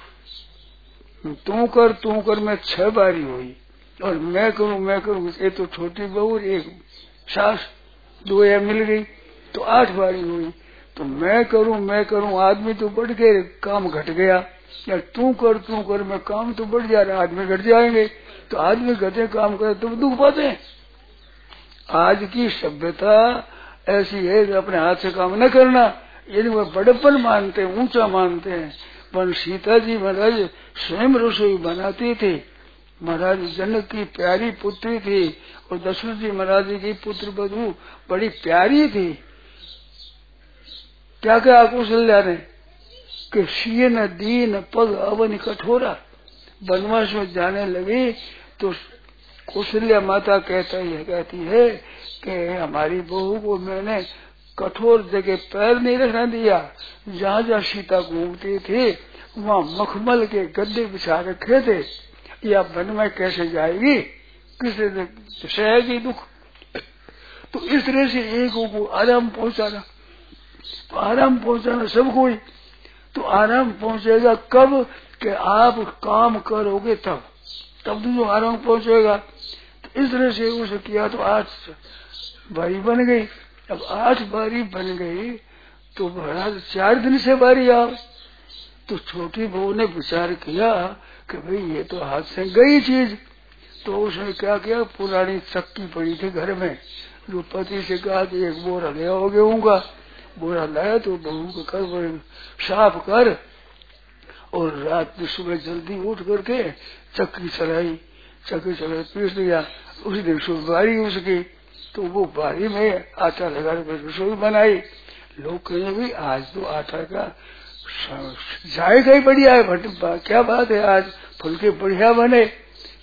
तू कर मैं 6 बारी हुई, और मैं करूं ये तो छोटी बहू एक सास, 2 या मिल गई तो 8 बारी हुई। तो मैं करूं आदमी तो बढ़ गए, काम घट गया। या तू कर मैं काम तो बढ़ जा रहा, आदमी घट जाएंगे। तो आदमी घटे काम करे तो दुख पाते हैं। आज की सभ्यता ऐसी है कि अपने हाथ से काम न करना, यदि वह बड़प्पन मानते हैं, ऊंचा मानते हैं। पर सीता जी महाराज स्वयं रसोई बनाती थी, महाराज जनक की प्यारी पुत्री थी, और दशरथ जी महाराज की पुत्र बधू बड़ी प्यारी थी। क्या क्या कौशल्या ने कि शीन दीन पग अवन कठोरा, वनवास में जाने लगी तो कौशल्या माता कहती है कि हमारी बहू को मैंने कठोर जगह पैर नहीं रखने दिया, जहाँ जहाँ सीता घूमती थी वहाँ मखमल के गद्दे बिछा रखे थे, या वन में कैसे जाएगी, किसे सहेगी दुख। तो इस तरह से एक को आराम पहुंचाना, तो आराम पहुंचाना सबको ही। तो आराम पहुंचेगा कब कि आप काम करोगे तब तो आराम पहुंचेगा। तो इस तरह से उसे किया तो 8 बारी बन गई। अब 8 बारी बन गई तो महाराज 4 दिन से बारी आओ। तो छोटी बहू ने विचार किया कि भाई ये तो हाथ से गई चीज। तो उसने क्या किया, पुरानी चक्की पड़ी थी घर में, जो पति से कहा कि एक बोरा ले आओ गेहूं का। बोरा लाया तो बहू को कर साफ कर, और रात में सुबह जल्दी उठ करके चक्की चलाई पीस लिया। उसी दिन सुबह बारी उसकी, तो वो बारी में आटा लगा रसोई बनाई। लोग कहे भी आज तो आटा का जायका ही बढ़िया है, क्या बात है, आज फुलके बढ़िया बने।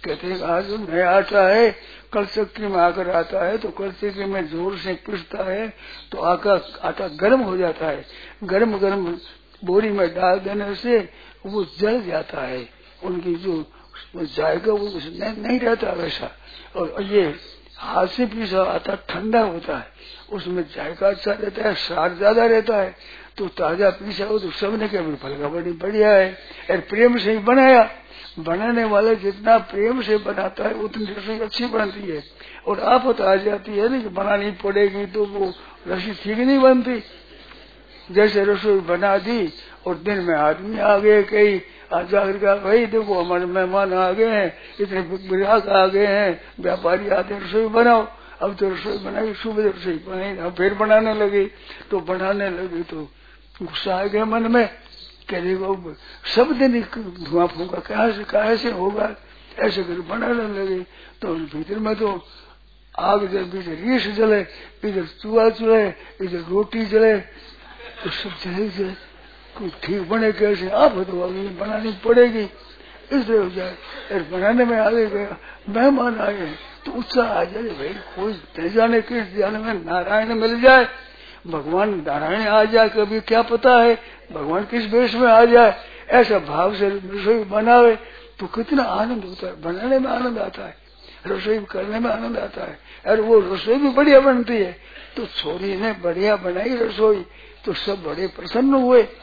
कहते हैं आज नया आटा है, कल चक्की में आकर आता है तो कल चक्की में जोर से पीसता है तो आटा गर्म हो जाता है। गर्म गर्म बोरी में डाल देने से वो जल जाता है, उनकी जो जाएगा वो नहीं रहता वैसा। और ये हाथ से पीसा आटा ठंडा होता है, उसमें जायका अच्छा रहता है, स्वाद ज्यादा रहता है। तो ताजा पीसा हो तो सबने कहा फलका बड़ी बढ़िया है, और प्रेम से ही बनाया। बनाने वाले जितना प्रेम से बनाता है उतनी रसोई अच्छी बनती है। और आफत आ जाती है ना कि बनानी पड़ेगी तो वो रसोई ठीक नहीं बनती। जैसे रसोई बना दी और दिन में आदमी आ गए, कई आज जाकर कहा भाई देखो हमारे मेहमान आ गए हैं, इतने ग्राहक आ गए हैं, व्यापारी आते रसोई बनाओ। अब तो रसोई बनाई, सुबह रसोई बनाई, अब फिर बनाने लगी तो गुस्सा आ गया मन में, कह देखो सब दिन धुआं फूंका कहाँ से होगा, ऐसे कर बनाने लगे। तो भीतर में तो आग जल, इधर रीस जले, इधर चूहा चले, इधर रोटी जले, तो सब जले कोई ठीक बने कैसे, आप तो अभी बनानी पड़ेगी इसलिए हो जाए। और बनाने में आगे गया, मेहमान आए तो उत्साह आ जाए, भाई कोई न जाने किस ध्यान में नारायण मिल जाए, भगवान नारायण आ जाए, कभी क्या पता है भगवान किस वेश में आ जाए। ऐसा भाव से रसोई बनावे तो कितना आनंद होता है, बनाने में आनंद आता है, रसोई करने में आनंद आता है। और वो रसोई भी बढ़िया बनती है। तो छोरी ने बढ़िया बनाई रसोई तो सब बड़े प्रसन्न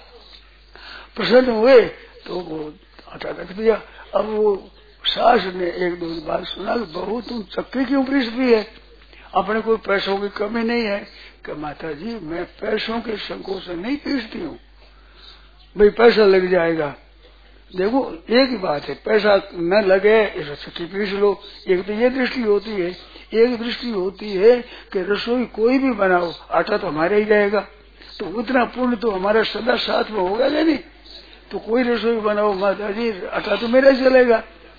हुए तो वो आटा रख दिया। अब वो सास ने एक दो बात सुना, बहू तुम चक्की क्यों पीसती है, अपने कोई पैसों की कमी नहीं है। कि माता जी मैं पैसों के संकोच से नहीं पीसती हूँ, भाई पैसा लग जाएगा। देखो एक ही बात है, पैसा न लगे इसे चक्की पीस लो। एक तो ये दृष्टि होती है, एक दृष्टि होती है कि रसोई कोई भी बनाओ आटा तो हमारा ही रहेगा, तो उतना पुण्य तो हमारा सदा साथ में होगा नहीं। तो कोई रसोई बनाओ माता जी आटा तो मेरा चलेगा,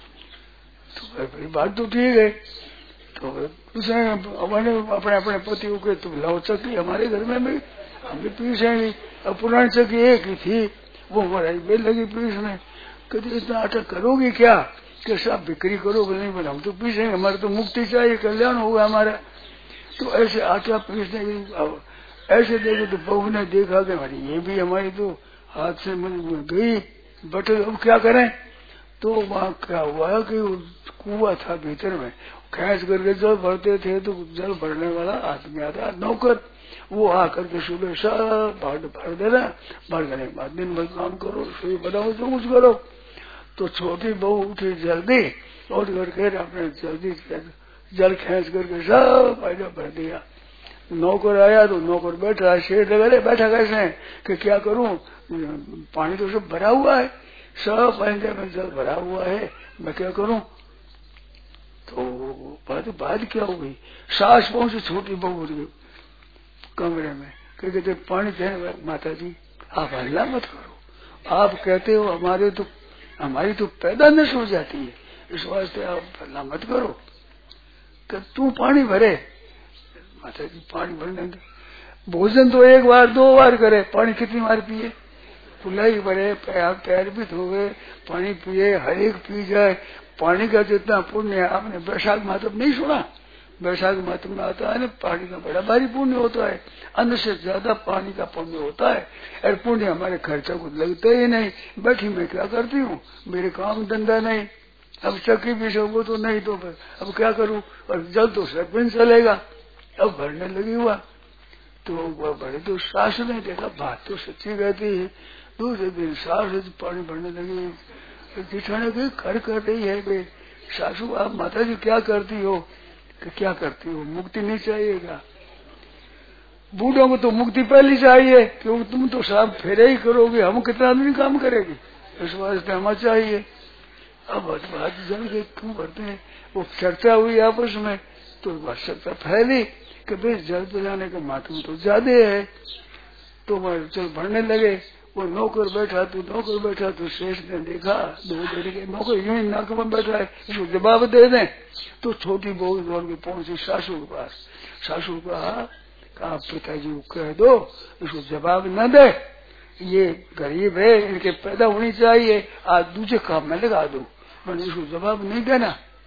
तो भाई बात तो ठीक है। तो उसने अपने अपने पतियों के तुम लाओ चक्की हमारे घर में भी हम भी पीसेंगे। अब पुरानी चक्की एक ही थी, वो हमारी बेल लगी पीसने। कहते इतना आटा करोगे क्या, कैसा बिक्री करोगे, नहीं बोला हम तो पीसेंगे, हमारे तो मुक्ति चाहिए, कल्याण होगा हमारा। तो ऐसे आटा पीसने की ऐसे देखे तो बहू ने देखा कि हमारी ये भी हमारी तो हाथ से गई बटे, अब क्या करें। तो वहाँ क्या हुआ कि कुआं था भीतर में, खींच करके जल भरते थे तो जल भरने वाला आदमी आता नौकर, वो आकर के सुबह सब भर देना, भर देने के बाद दिन भर काम करो, रसोई बनाओ, जो कुछ करो। तो छोटी बहू उठी जल्दी उठ करके अपने जल्दी जल खींच करके सब पैदा भर दिया। नौकर आया तो नौकर बैठा, शेर लगा बैठा कैसे कि क्या करूं, पानी तो सब भरा हुआ है, सब पैंदे में जल भरा हुआ है, मैं क्या करूं। तो बात क्या हो गई, सास पहुंची छोटी बहू कमरे में, कहते पानी देने माता जी आप हल्ला मत करो, आप कहते हो हमारी तो पैदाइश हो जाती है, इस वास्ते आप हल्ला मत करो। कि तू पानी भरे, माता जी पानी भरने दो, भोजन तो एक बार दो बार करे, पानी कितनी बार पिए, पुलाई भरे, पैर भी धोवे, पानी पिए, हर एक पी जाए। पानी का जितना पुण्य है, आपने वैशाख मातम नहीं सुना, वैशाख मातम में आता है ना, पानी का बड़ा भारी पुण्य होता है, अन्न से ज्यादा पानी का पुण्य होता है। और पुण्य हमारे खर्चा को लगता ही नहीं, बैठी मैं क्या करती हूँ, मेरे काम धंधा नहीं, अब चक्की भी वो तो नहीं, तो अब क्या करूँ, और जल तो सब चलेगा। अब भरने लगी हुआ तो वह बड़े तो सास ने देखा बात तो सच्ची कहती है। दूसरे दिन सास पानी भरने लगी, जिठाने की कर रही है, वे सासू आप माता जी क्या करती हो, कि क्या करती हो, मुक्ति नहीं चाहिएगा, बूढ़ों को तो मुक्ति पहले चाहिए, क्योंकि तुम तो साफ फेरे ही करोगे, हम कितना दिन काम करेगी, इस वास्ते हमें चाहिए। अब बात जल के क्यों करते हैं, वो चर्चा हुई आपस में, तो बात चर्चा फैली कि भाई जल पिलाने का मातम तो ज्यादा है। तो वह जल भरने लगे, वो नौकर बैठा तो शेष ने देखा दो देर के नौकर यूं ही नाक में बैठा है, इसको जवाब दे दें। तो छोटी बहू दौड़ के पहुंची सासू के पास, सासू कहा पिताजी को कह दो इसको जवाब न दे, ये गरीब है, इनके पैदा होनी चाहिए, आज दूसरे काम में लगा दो, मैंने इसको जवाब नहीं देना।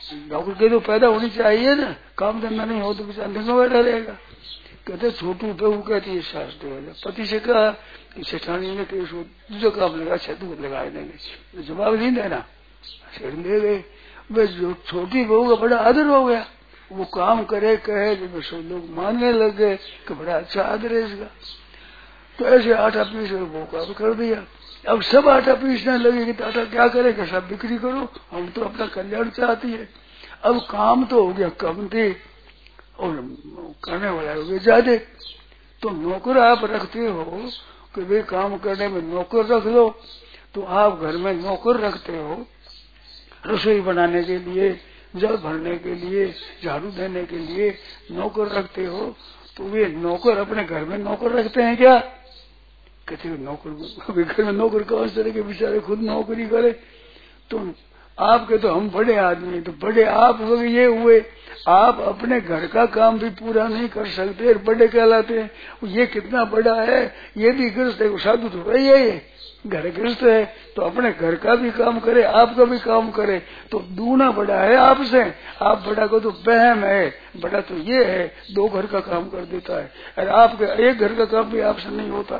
नौकर के तो पैदा होनी चाहिए ना, काम धंधा नहीं हो तो बेचारा अंधेरे में बैठा रहेगा। कहते छोटू बहू कहती है शास्त्र वाले पति से कहा कि सेठानी ने दूसरा काम लगा, अच्छा दूध लगा देंगे, तो जवाब नहीं देना, सिर ले गए। बस जो छोटी बहू का बड़ा आदर हो गया, वो काम करे कहे तो सब लोग मानने लग गए कि बड़ा अच्छा आदर है इसका। तो ऐसे आटा पीस वो काम कर दिया। अब सब आटा पीसने लगे कि आटा क्या करेगा, सब बिक्री करो, हम तो अपना कल्याण चाहती है। अब काम तो हो गया कम थे और करने वाला हो गया ज्यादा। तो नौकर आप रखते हो कि वे काम करने में नौकर रख लो, तो आप घर में नौकर रखते हो रसोई बनाने के लिए, जल भरने के लिए, झाड़ू देने के लिए नौकर रखते हो, तो वे नौकर अपने घर में नौकर रखते हैं क्या? कहते नौकर घर में नौकर कौन से तरह के बेचारे खुद नौकरी करे। तो आपके तो हम बड़े आदमी, तो बड़े आप ये हुए, आप अपने घर का काम भी पूरा नहीं कर सकते, बड़े कहलाते हैं। ये कितना बड़ा है, ये भी गृहस्थ है, साधु तो है ये घर गृहस्थ है, तो अपने घर का भी काम करे, आपका भी काम करे, तो दूना बड़ा है आपसे। आप बड़ा को तो बहम है, बड़ा तो ये है 2 घर का काम कर देता है, और आपके 1 घर का काम भी आपसे नहीं होता।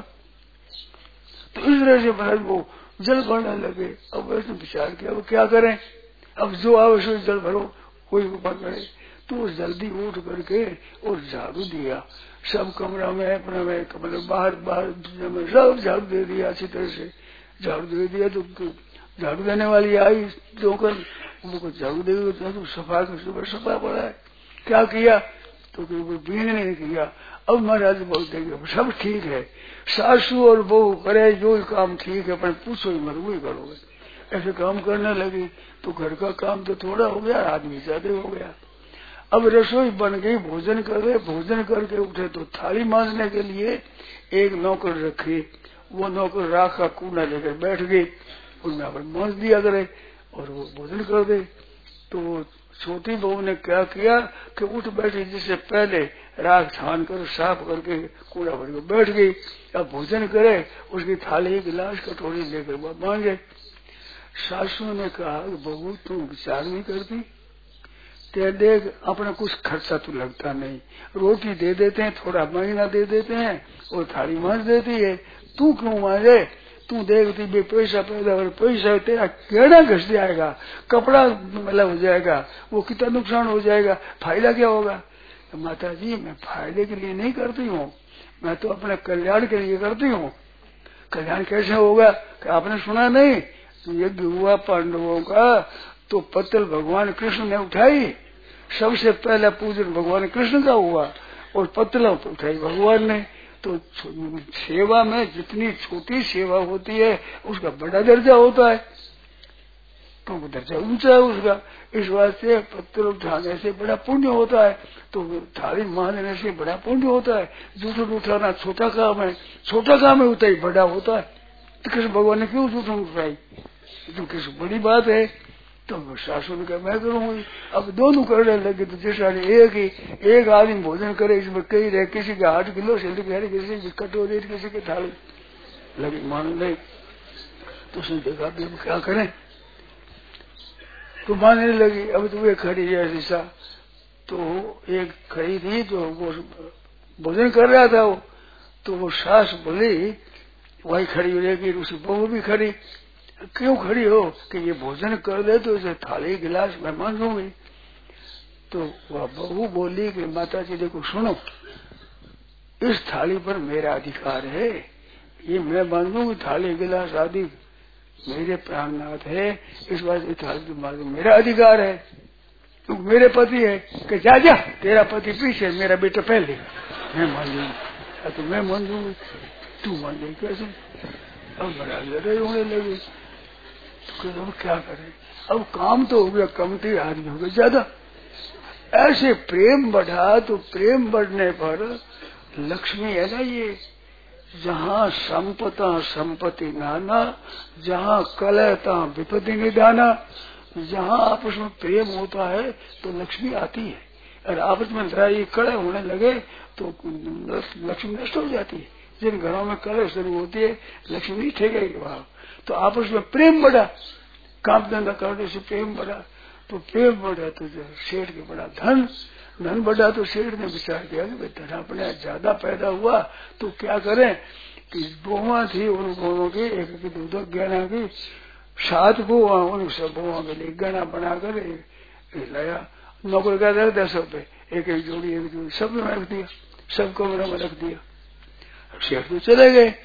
तो इस तरह से महाराज वो जल भरने लगे। अब वैसे विचार किया अब क्या करें, अब जो आवश्यक जल भरो, कोई उपाय करे। तो जल्दी उठ करके और झाड़ू दिया, सब कमरा में अपने में कमरे बाहर में सब झाड़ू दे दिया, अच्छी तरह से झाड़ू दे दिया। तो झाड़ू देने वाली आई जोकर, उनको झाड़ू दे तो सफा सफा पड़ा है। क्या किया तो बीन नहीं किया। अब महाराज बोलते हैं सब ठीक है, सासू और बहू करे जो काम ठीक है, पर पूछो ही मत वही करोगे। ऐसे काम करने लगी तो घर का काम तो थोड़ा हो गया, आदमी ज्यादा हो गया। अब रसोई बन गई, भोजन कर रहे, भोजन करके उठे तो थाली मांजने के लिए एक नौकर रखी। वो नौकर राख का कूड़ा लेकर बैठ गई, उनमें अपन मांज दिया करे और वो भोजन कर दे। तो वो छोटी बहू ने क्या किया कि उठ बैठी, जिससे पहले राख छान कर साफ करके कूड़ा भर के बैठ गई। अब भोजन करे, उसकी थाली गिलास कटोरी लेकर वह मांगे। सासू ने कहा बहू तुम विचार नहीं करती, ते देख अपना कुछ खर्चा तो लगता नहीं, रोटी दे देते हैं, थोड़ा महीना दे देते हैं और थाली मांज देती है, तू क्यों मांजे? तू देखती बे पैसा पैदा और पैसा तेरा केड़ा घस जाएगा, कपड़ा मतलब हो जाएगा, वो कितना नुकसान हो जाएगा, फायदा क्या होगा? तो माता जी मैं फायदे के लिए नहीं करती हूँ, मैं तो अपने कल्याण के लिए करती हूँ। कल्याण कैसे होगा कि आपने सुना नहीं, यज्ञ हुआ पांडवों का तो पत्तल भगवान कृष्ण ने उठाई, सबसे पहला पूजन भगवान कृष्ण का हुआ और पत्तल उठाई भगवान ने। तो सेवा में जितनी छोटी सेवा होती है उसका बड़ा दर्जा होता है, तो वो दर्जा ऊंचा है उसका। इस वास्ते पत्थर उठाने से बड़ा पुण्य होता है, तो थाली मांजने से बड़ा पुण्य होता है। जूठन उठाना छोटा काम है, छोटा काम है उतना ही बड़ा होता है। तो कृष्ण भगवान ने क्यों जूठन उठाई, तो किसी बड़ी बात है। तो सासू ने कहा मैं करूंगी। अब दोनों करने लगे, तो जैसा एक आदमी भोजन करे, इसमें कई रहे, किसी के 8 किलो से किसी की कटोरी, किसी की थाली लगी मान ले। तो उसने देखा कि अब क्या करें, तो मानने लगी। अब तो वे खड़ी है ऐसा, तो एक खड़ी थी तो वो भोजन कर रहा था वो, तो वो सास बोली वही खड़ी रहेगी, उसी बहू भी खड़ी। क्यों खड़ी हो कि ये भोजन कर दे तो इसे थाली गिलास मैं मांजूंगी। तो वह बहू बोली कि माता जी देखो सुनो, इस थाली पर मेरा अधिकार है, ये मैं मांजूंगी, थाली गिलास आदि मेरे प्राणनाथ है, इस बात ये थाली मांगे मेरा अधिकार है, तू मेरे पति है कि जा तेरा पति पीछे, मेरा बेटा पहले, मैं मांजूंगी। तो मैं मांजूंगी, तू मांगे कैसे? अब बड़ा लड़ाई होने लगी। तो अब क्या करें, अब काम तो हो गया कम थी, आदमी हो गया ज्यादा। ऐसे प्रेम बढ़ा, तो प्रेम बढ़ने पर लक्ष्मी है ना, ये जहाँ संपता संपत्ति नाना, जहाँ कलहता विपत्ति निदाना। जहाँ आपस में प्रेम होता है तो लक्ष्मी आती है, और आपस में लड़ाई कलह होने लगे तो लक्ष्मी नष्ट हो जाती है। जिन घरों में कलह शुरू होती है लक्ष्मी नहीं ठेकेगी वहां। तो आपस में प्रेम बढ़ा, काम धंधा करने से प्रेम बढ़ा, तो प्रेम बढ़ा तो सेठ के बड़ा धन बढ़ा तो सेठ ने विचार किया कि धन अपने ज्यादा पैदा हुआ तो क्या करें कि गौवा थी उन गौवों की एक की 2 गहना की 7 गौवा उन सब गौवा के लिए गहना बनाकर लाया। नौकर का 10 रुपए एक जोड़ी सब में रख दिया, सब कमरे में रख दिया। सेठ तो चले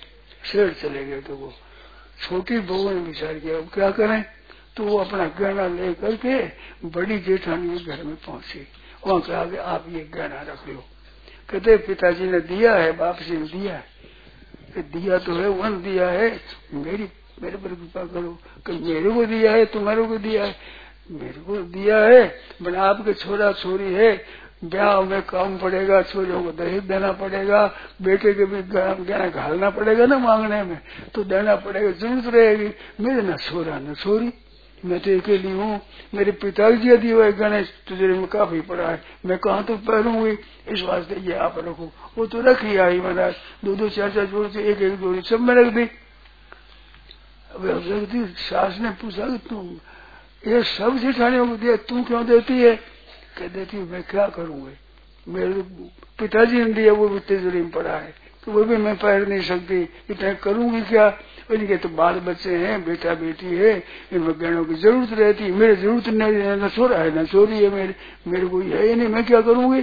गए तो वो छोटी बहू ने विचार किया अब क्या करें, तो वो अपना गहना ले करके बड़ी जेठानी के घर में पहुंची। वहां कहा कि आप ये गहना रख लो। कहते पिताजी ने दिया है, बाप जी ने दिया है, दिया तो है वन दिया है, मेरे पर कृपा करो कि मेरे को दिया है तुम्हारे को दिया है, मेरे को दिया है मैंने आपके छोरा छोरी है, ब्याह में काम पड़ेगा, छोरियों को दहेज देना पड़ेगा, बेटे के भी गहना घालना पड़ेगा ना मांगने में, तो देना पड़ेगा, जरूरत रहेगी। मेरे न छोरा न छोरी, मैं तो अकेली हूँ, मेरे पिताजी यदि हुए गणेश तुझे में काफी पड़ा है, मैं कहाँ तो पहनूंगी, इस वास्ते ये आप रखो। वो तो रख ही आई महाराज, 2 4 जोड़ी से एक जोड़ी सब में रख दी। अब रख दी। सास ने पूछा कि तुम ये सब जेठानियों को दिया, तू क्यों देती है? कह देती मैं क्या करूंगी, मेरे पिताजी ने दिया वो भी तिजोरी में पड़ा है, तो वो भी मैं पहन नहीं सकती, इतना करूंगी क्या? इनके तो बाल बच्चे हैं, बेटा बेटी है, इनमें गहनों की जरूरत रहती, मेरी जरूरत नहीं, न छोरा है न छोरी है, मेरे को है ही नहीं, मैं क्या करूंगी?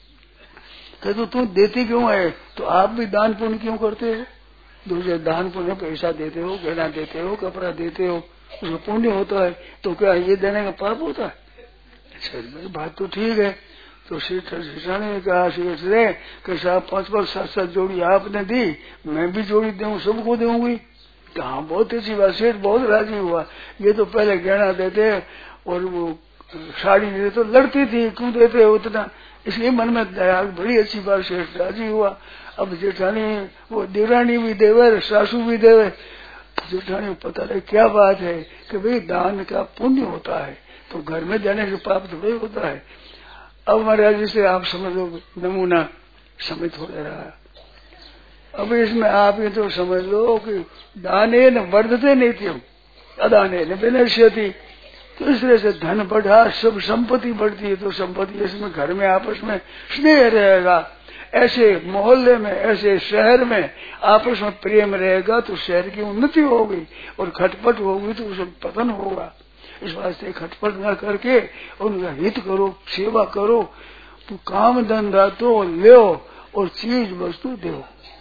तो तू देती क्यों है? तो आप भी दान पुण्य क्यों करते हो? दूसरे दान पुण्य पैसा देते हो, गहना देते हो, कपड़ा देते हो, उसको पुण्य होता है, तो क्या ये देने का पाप होता है? अच्छा मेरी बात तो ठीक है। तो शिष्टानी ने कहा शेष रे कि साहब 5 7 जोड़ी आपने दी, मैं भी जोड़ी दूँ, सबको दूंगी। कहा बहुत अच्छी बात, सेठ बहुत राजी हुआ। ये तो पहले गहना देते और वो साड़ी देते तो लड़ती थी, क्यों देते हो उतना, इसलिए मन में दया, बड़ी अच्छी बात, सेठ राजी हुआ। अब जेठानी वो देवरानी भी देवे, सासू भी देवे। जेठानी को पता नहीं क्या बात है कि भाई दान का पुण्य होता है, तो घर में देने से पाप थोड़ा ही होता है। अब महाराज जिसे आप समझ लो नमूना, समय थोड़ा रहा। अब इसमें आप ये तो समझ लो कि दाने न वर्धते नहीं थे, अदाने न विनश्यति। तो इस तरह से धन बढ़ा, सब संपत्ति बढ़ती है, तो संपत्ति इसमें घर में आपस में स्नेह रहेगा, ऐसे मोहल्ले में, ऐसे शहर में आपस में प्रेम रहेगा, तो शहर की उन्नति होगी, और खटपट होगी तो उसमें पतन होगा। इस वास्ते खटपट न करके उनका हित करो, सेवा करो, तो काम धंधा तो लो और चीज वस्तु दो।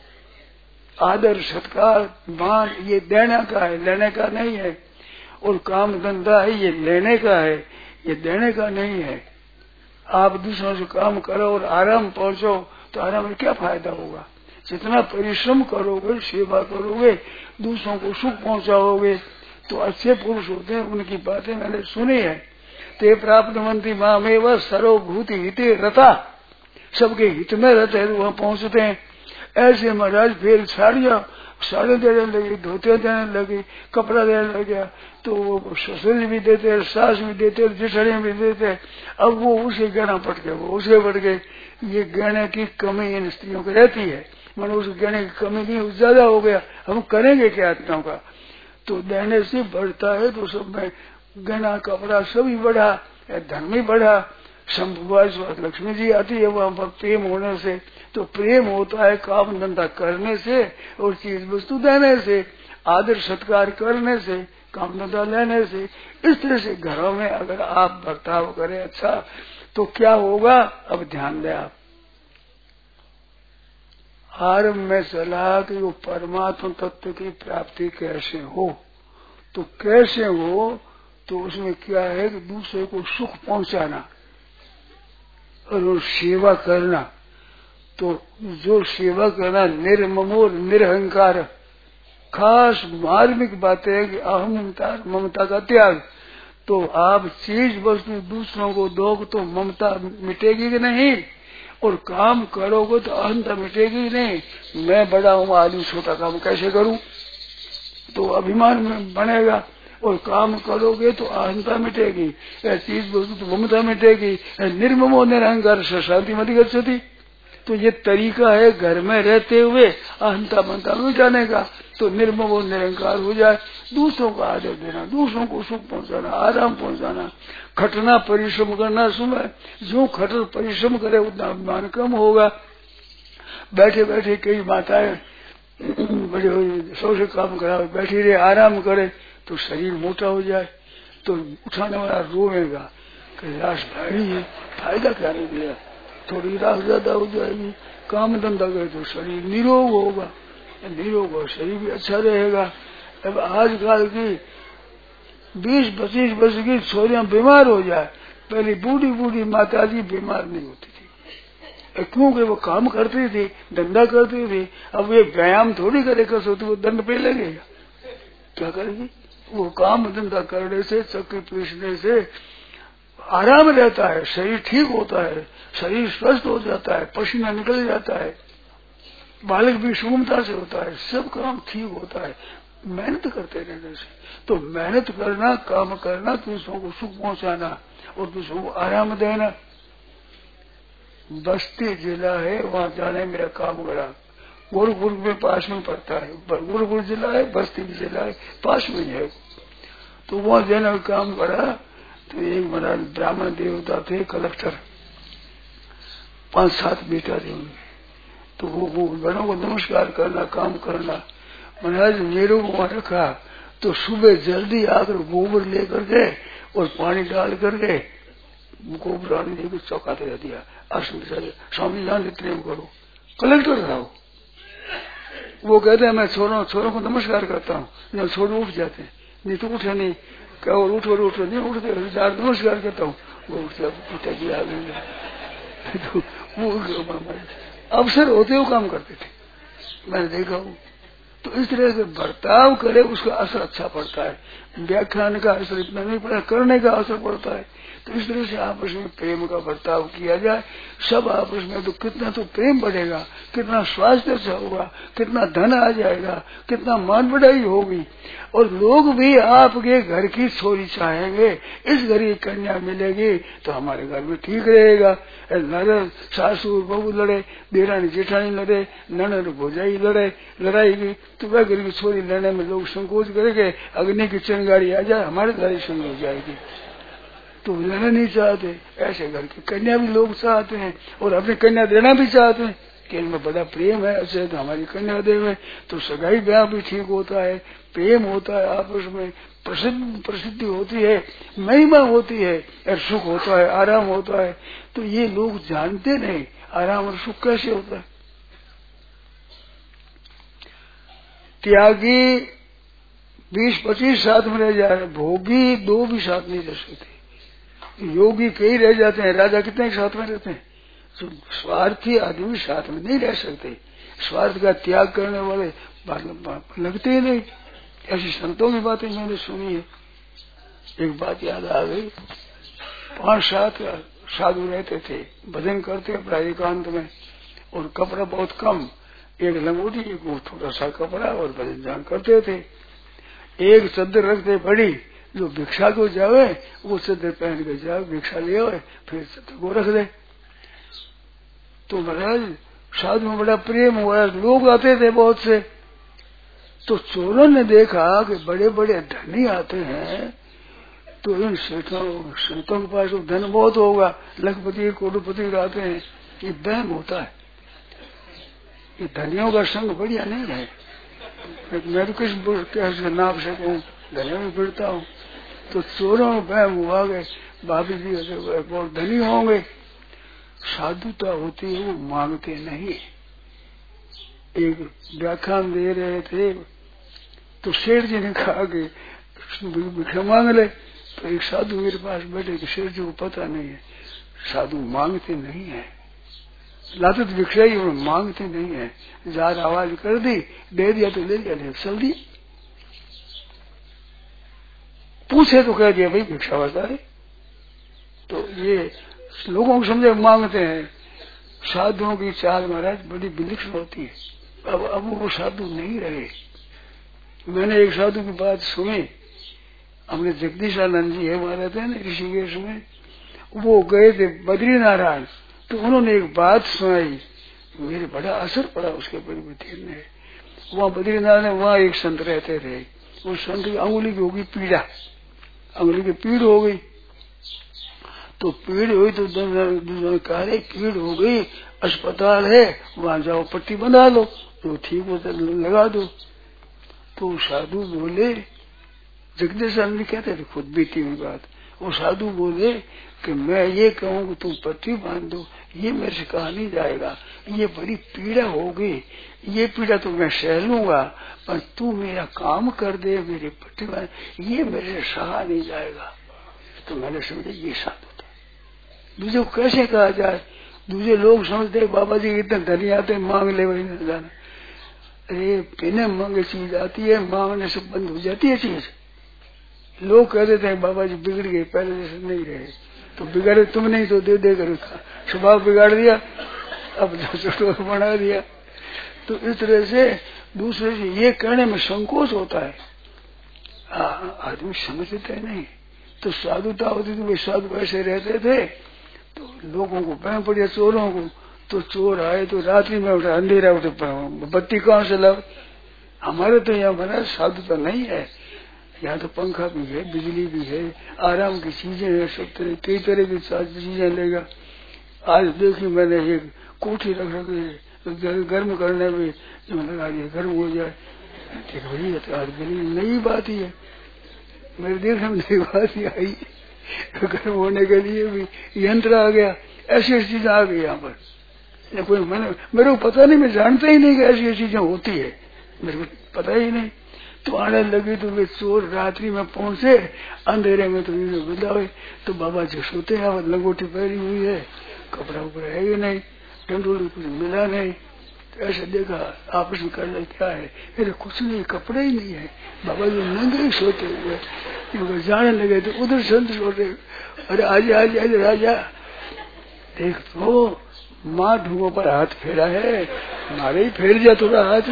आदर सत्कार मान ये देने का है, लेने का नहीं है। और काम धंधा है ये लेने का है, ये देने का नहीं है। आप दूसरों से काम करो और आराम पहुंचो, तो आराम में क्या फायदा होगा? जितना परिश्रम करोगे, सेवा करोगे, दूसरों को सुख पहुंचाओगे, तो अच्छे पुरुष होते हैं, उनकी बातें मैंने सुनी है। ते प्राप्त मंत्री मामेव सर्वभूति हिते रता, सबके हित में रहते हैं, वहां पहुंचते हैं। ऐसे महाराज फिर साड़ी देने लगी, धोते देने लगी, कपड़ा देने लगे, तो वो ससुर भी देते, सास भी देते, जेठानी भी देते। अब वो उसे गहना पट गए, वो उसे बढ़ गए। ये गहने की कमी इन स्त्रियों की रहती है, मैंने उस गहने की कमी नहीं, ज्यादा हो गया, हम करेंगे क्या इतना का? तो देने से बढ़ता है, तो सब में गहना कपड़ा सभी बढ़ा, धन भी बढ़ा। शंभुवास लक्ष्मी जी आती है वहां पर प्रेम होने से, तो प्रेम होता है काम धंधा करने से और चीज वस्तु देने से, आदर सत्कार करने से, काम धंधा लेने से। इस तरह से घरों में अगर आप बर्ताव करें अच्छा, तो क्या होगा? अब ध्यान दें आप। आरंभ में सलाह कि वो परमात्मा तत्व की प्राप्ति कैसे हो, तो कैसे हो, तो उसमें क्या है कि दूसरे को सुख पहुंचाना और सेवा करना। तो जो सेवा करना निर्ममो निरहंकार, खास मार्मिक बात है कि अहंकार ममता का त्याग। तो आप चीज वस्तु दूसरों को दोगे तो ममता मिटेगी कि नहीं, और काम करोगे तो अहंता मिटेगी नहीं। मैं बड़ा हूँ, आदमी छोटा काम कैसे करूँ, तो अभिमान में बनेगा। और काम करोगे तो अहंता मिटेगी, चीज वस्तु तो ममता मिटेगी। निर्ममो निरहंकार शांति मत गच्छति। तो ये तरीका है घर में रहते हुए अहंता मनता में जाने का, तो निर्मम निरंकार हो जाए। दूसरों को आदर देना, दूसरों को सुख पहुंचाना, आराम पहुंचाना, खटना परिश्रम करना। सुबह जो खटर परिश्रम करे उतना अभिमान कम होगा। बैठे बैठे कई माताएं बड़े सौ से काम करा बैठी रहे, आराम करे तो शरीर मोटा हो जाए, तो उठाने वाला रोएगा कि रास भारी है, फायदा क्या नहीं दिया, थोड़ी रास ज्यादा हो जाएगी। काम धंधा करे तो शरीर निरोग होगा, निरोग हो शरीर भी अच्छा रहेगा। अब आजकल की 20-25 वर्ष की छोरियां बीमार हो जाए, पहले बूढ़ी बूढ़ी माता जी बीमार नहीं होती थी, क्योंकि वो काम करती थी, धंधा करती थी। अब ये व्यायाम थोड़ी करे कसो तो वो दंड पे लगेगा, क्या करेगी? वो काम धंधा करने से, चक्की पीसने से आराम रहता है, शरीर ठीक होता है, शरीर स्वस्थ हो जाता है, पसीना निकल जाता है, बालक भी सुगमता से होता है, सब काम ठीक होता है मेहनत करते रहने से। तो मेहनत करना, काम करना, दूसरों को सुख पहुंचाना और दूसरों को आराम देना। बस्ती जिला है, वहाँ जाने मेरा काम करा, गोरखपुर में पास में पड़ता है, गोरखपुर जिला है, बस्ती भी जिला है, पास में है। तो वहाँ जाने का काम करा, तो एक महाराज ब्राह्मण देवता थे, कलेक्टर, 5-7 बेटा थे उनके। तो वो बड़ों को नमस्कार करना, काम करना। महाराज मेरे को वहां रखा, तो सुबह जल्दी आकर गोबर लेकर गए और पानी डाल करके गोबर आने देकर चौकाते रह दिया। स्वामी जान प्रेम करो, कलेक्टर था वो कहते हैं मैं छोरों को नमस्कार करता हूँ, जब छोरो उठ जाते हैं, नहीं तो उठे नहीं, क्या उठो नहीं उठते, नमस्कार करता हूँ, वो पिताजी आ गए। तो वो अवसर होते हुए काम करते थे, मैंने देखा हूँ। तो इस तरह से बर्ताव करे, उसका असर अच्छा पड़ता है। व्याख्यान का असर इतना नहीं पड़ता, करने का असर पड़ता है। तो इस तरह से आपस में प्रेम का बर्ताव किया जाए, सब आपस में, तो कितना तो प्रेम बढ़ेगा, कितना स्वास्थ्य अच्छा होगा, कितना धन आ जाएगा, कितना मान बढ़ाई होगी, और लोग भी आपके घर की छोरी चाहेंगे, इस घर की कन्या मिलेगी तो हमारे घर में ठीक रहेगा। लड़े सासू बहू लड़े, देरानी जेठानी लड़े, ननद भौजाई लड़े, लड़ाई तो वह घर की छोरी लड़ने में लोग संकोच करेंगे, अग्नि की चिंगारी आ जाए हमारे घर संग हो जाएगी, तो लेना नहीं चाहते। ऐसे घर की कन्या भी लोग चाहते हैं और अपनी कन्या देना भी चाहते हैं कि इनमें बड़ा प्रेम है, अच्छे तो हमारी कन्या देवे, तो सगाई ब्याह भी ठीक होता है, प्रेम होता है, आपस में प्रसिद्धि होती है, महिमा होती है, और सुख होता है, आराम होता है। तो ये लोग जानते नहीं आराम और सुख कैसे होता है। त्यागी 20-25 साथ में रह जा रहे, भोगी 2 भी साथ नहीं रह सकते, योगी कई रह जाते हैं, राजा कितने साथ में रहते हैं। तो स्वार्थी आदमी साथ में नहीं रह सकते, स्वार्थ का त्याग करने वाले लगते ही नहीं। ऐसी संतों की बातें मैंने सुनी है। एक बात याद आ गई, 5-7 साधु रहते थे, भजन करते अपना एकांत में, और कपड़ा बहुत कम, एक लंगोटी, एक वो थोड़ा सा कपड़ा, और भजन जान करते थे। एक चद्दर रखते बड़ी, जो भिक्षा को जावे वो चद्दर पहन के जाओ, भिक्षा ले आवे, फिर चद्दर को रख दे। तो महाराज साधु में बड़ा प्रेम हुआ, लोग आते थे बहुत से। तो चोरों ने देखा कि बड़े बड़े धनी आते हैं, तो इन संतों के पास धन बहुत होगा, लखपति करोड़पति आते हैं, ये वहम होता है। ये धनियों का संग बढ़िया नहीं है। मैं तो कैसे नाप सकूं, धनियों में फिरता हूँ। तो चोरों में वहम हुआ कि भाभी जी बहुत धनी होंगे। साधुता होती है वो मांगते नहीं। एक व्याख्यान दे रहे थे तो सेठ जी ने कहा कि भिक्षा मांग ले, तो एक साधु मेरे पास बैठे कि सेठ जी को पता नहीं है, साधु मांगते नहीं है, लाते तो भिक्षा ही मांगते नहीं है। जार आवाज कर दी, दे दिया तो ले लिया, चल दी। पूछे तो कह दिया भाई भिक्षा बता है। तो ये लोगों को समझे मांगते हैं। साधुओं की चाल महाराज बड़ी विलक्षण होती है। अब वो साधु नहीं रहे। मैंने एक साधु की बात सुनी, हमने जगदीशानंद जी है वहां रहते हैं ना ऋषिकेश में, वो गए थे बद्रीनारायण, तो उन्होंने एक बात सुनाई मेरे बड़ा असर पड़ा उसके बद्रीनाथ में। वहाँ बद्रीनाथ में वहाँ एक संत रहते थे। उस संत की अंगुली की होगी पीड़ा, अंगुली की पीड़ हो गई। तो पीड़ हुई तो दूसरे कहा रहे पीड़ हो गई, अस्पताल है, वहाँ जाओ पट्टी बना लो, तो ठीक होता लगा दो। तो साधु बोले, जगदीश आनंद कहते थे खुद बीती हुई बात, वो साधु बोले कि मैं ये कहूँ कि तुम पट्टी बांध दो, ये मेरे से कहा नहीं जाएगा, ये बड़ी पीड़ा हो गई, ये पीड़ा तो मैं सह लूंगा, पर तू मेरा काम कर दे, मेरी पट्टी बांध, ये मेरे से सहा नहीं जाएगा। तो मैंने समझा ये साधु था। दूसरे को कैसे कहा जाए? दूसरे लोग समझते बाबा जी इतने धनी आते मांग ले वही न जाना। अरे बिना मांगे चीज आती है, मांगने से बंद हो जाती है चीज। लोग कह देते हैं बाबा जी बिगड़ गए, पहले जैसे नहीं रहे। तो बिगड़े तुम नहीं तो दे दे कर स्वभाव बिगाड़ दिया, अब छोटो बना दिया। तो इस तरह से दूसरे से ये कहने में संकोच होता है, आदमी समझते नहीं। तो साधुता होती थी, वे साधु ऐसे रहते थे। तो लोगों को बहन पड़िया चोरों को, तो चोर आए तो रात्रि में उठे, अंधेरा उठे, बत्ती कहाँ से लाओ? हमारे तो यहाँ बना साधुता नहीं है। यहाँ तो पंखा भी है, बिजली भी है, आराम की चीजें हैं, सब तरह कई तरह की चीजें लेगा। आज देखी मैंने एक कोठी रख रखी है, गर्म करने में लगा दिया, गर्म हो जाए। ठीक भाई तो आज नई बात ही है, मेरे देखने में नई बात ही आई। गर्म होने के लिए भी यंत्र आ गया, ऐसी चीजें आ गई यहाँ पर। कोई मेरे को पता नहीं, मैं जानता ही नहीं कि ऐसी चीजें होती है, मेरे को पता ही नहीं। तो आने लगी तो वे चोर रात्रि में पहुंचे, अंधेरे में तो इन्हें विदा हुए। तो बाबा जी सोते हैं, लंगोटी पहनी हुई है, कपड़ा उपड़ा है ही नहीं, डंडोली कुछ मिला नहीं। तो ऐसे देखा आपस में कर क्या है, अरे कुछ नहीं, कपड़े ही नहीं है। बाबा जी नंगे ही सोते हुए जाने लगे तो उधर संत सोते, अरे आज आज आज राजा देख तो माँ ढूंगों पर हाथ फेरा है, हमारे ही फेर जा थोड़ा हाथ।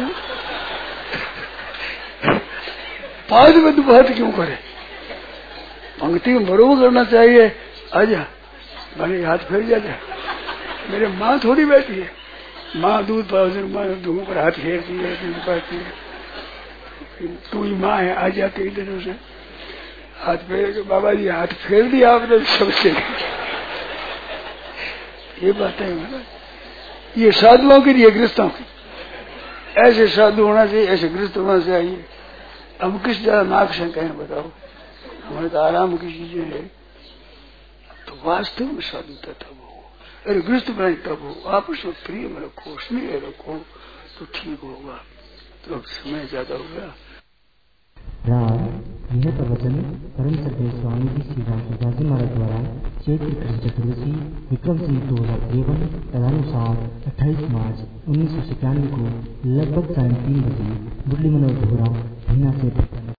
बाद में तू बात क्यों करे, पंक्ति में बरोबर करना चाहिए। आजा मैंने हाथ फेर जा, मेरे माँ थोड़ी बैठी है, माँ दूध पाओ, माँ ढूंगों पर हाथ फेरती है, दूध पाती है, तू ही माँ है, आ जा कई दिनों से हाथ फेर के। बाबा जी हाथ फेर दिया आपने सबसे। ये बातें महाराज ये साधुओं के लिए, गृहस्थों की ऐसे साधु होना चाहिए, ऐसे गृहस्थ होना चाहिए। हम किस तरह नाक से कहें बताओ, हमारे तो आराम की चीजें है। तो वास्तव में साधुता तब हो, अरे गृहस्थ बनाए तब हो, आपस में प्रेम रखो, स्नेह रखो तो ठीक होगा। तो अब समय ज्यादा हो गया। यह प्रवचन परम श्रद्धेय स्वामी जी श्री रामदास जी महाराज द्वारा चैत्र कृष्ण चतुर्दशी विक्रम संवत 2053 तदनुसार 28 मार्च 1997 को लगभग 3:30 बजे मुरली मनोहर धोरा भीना से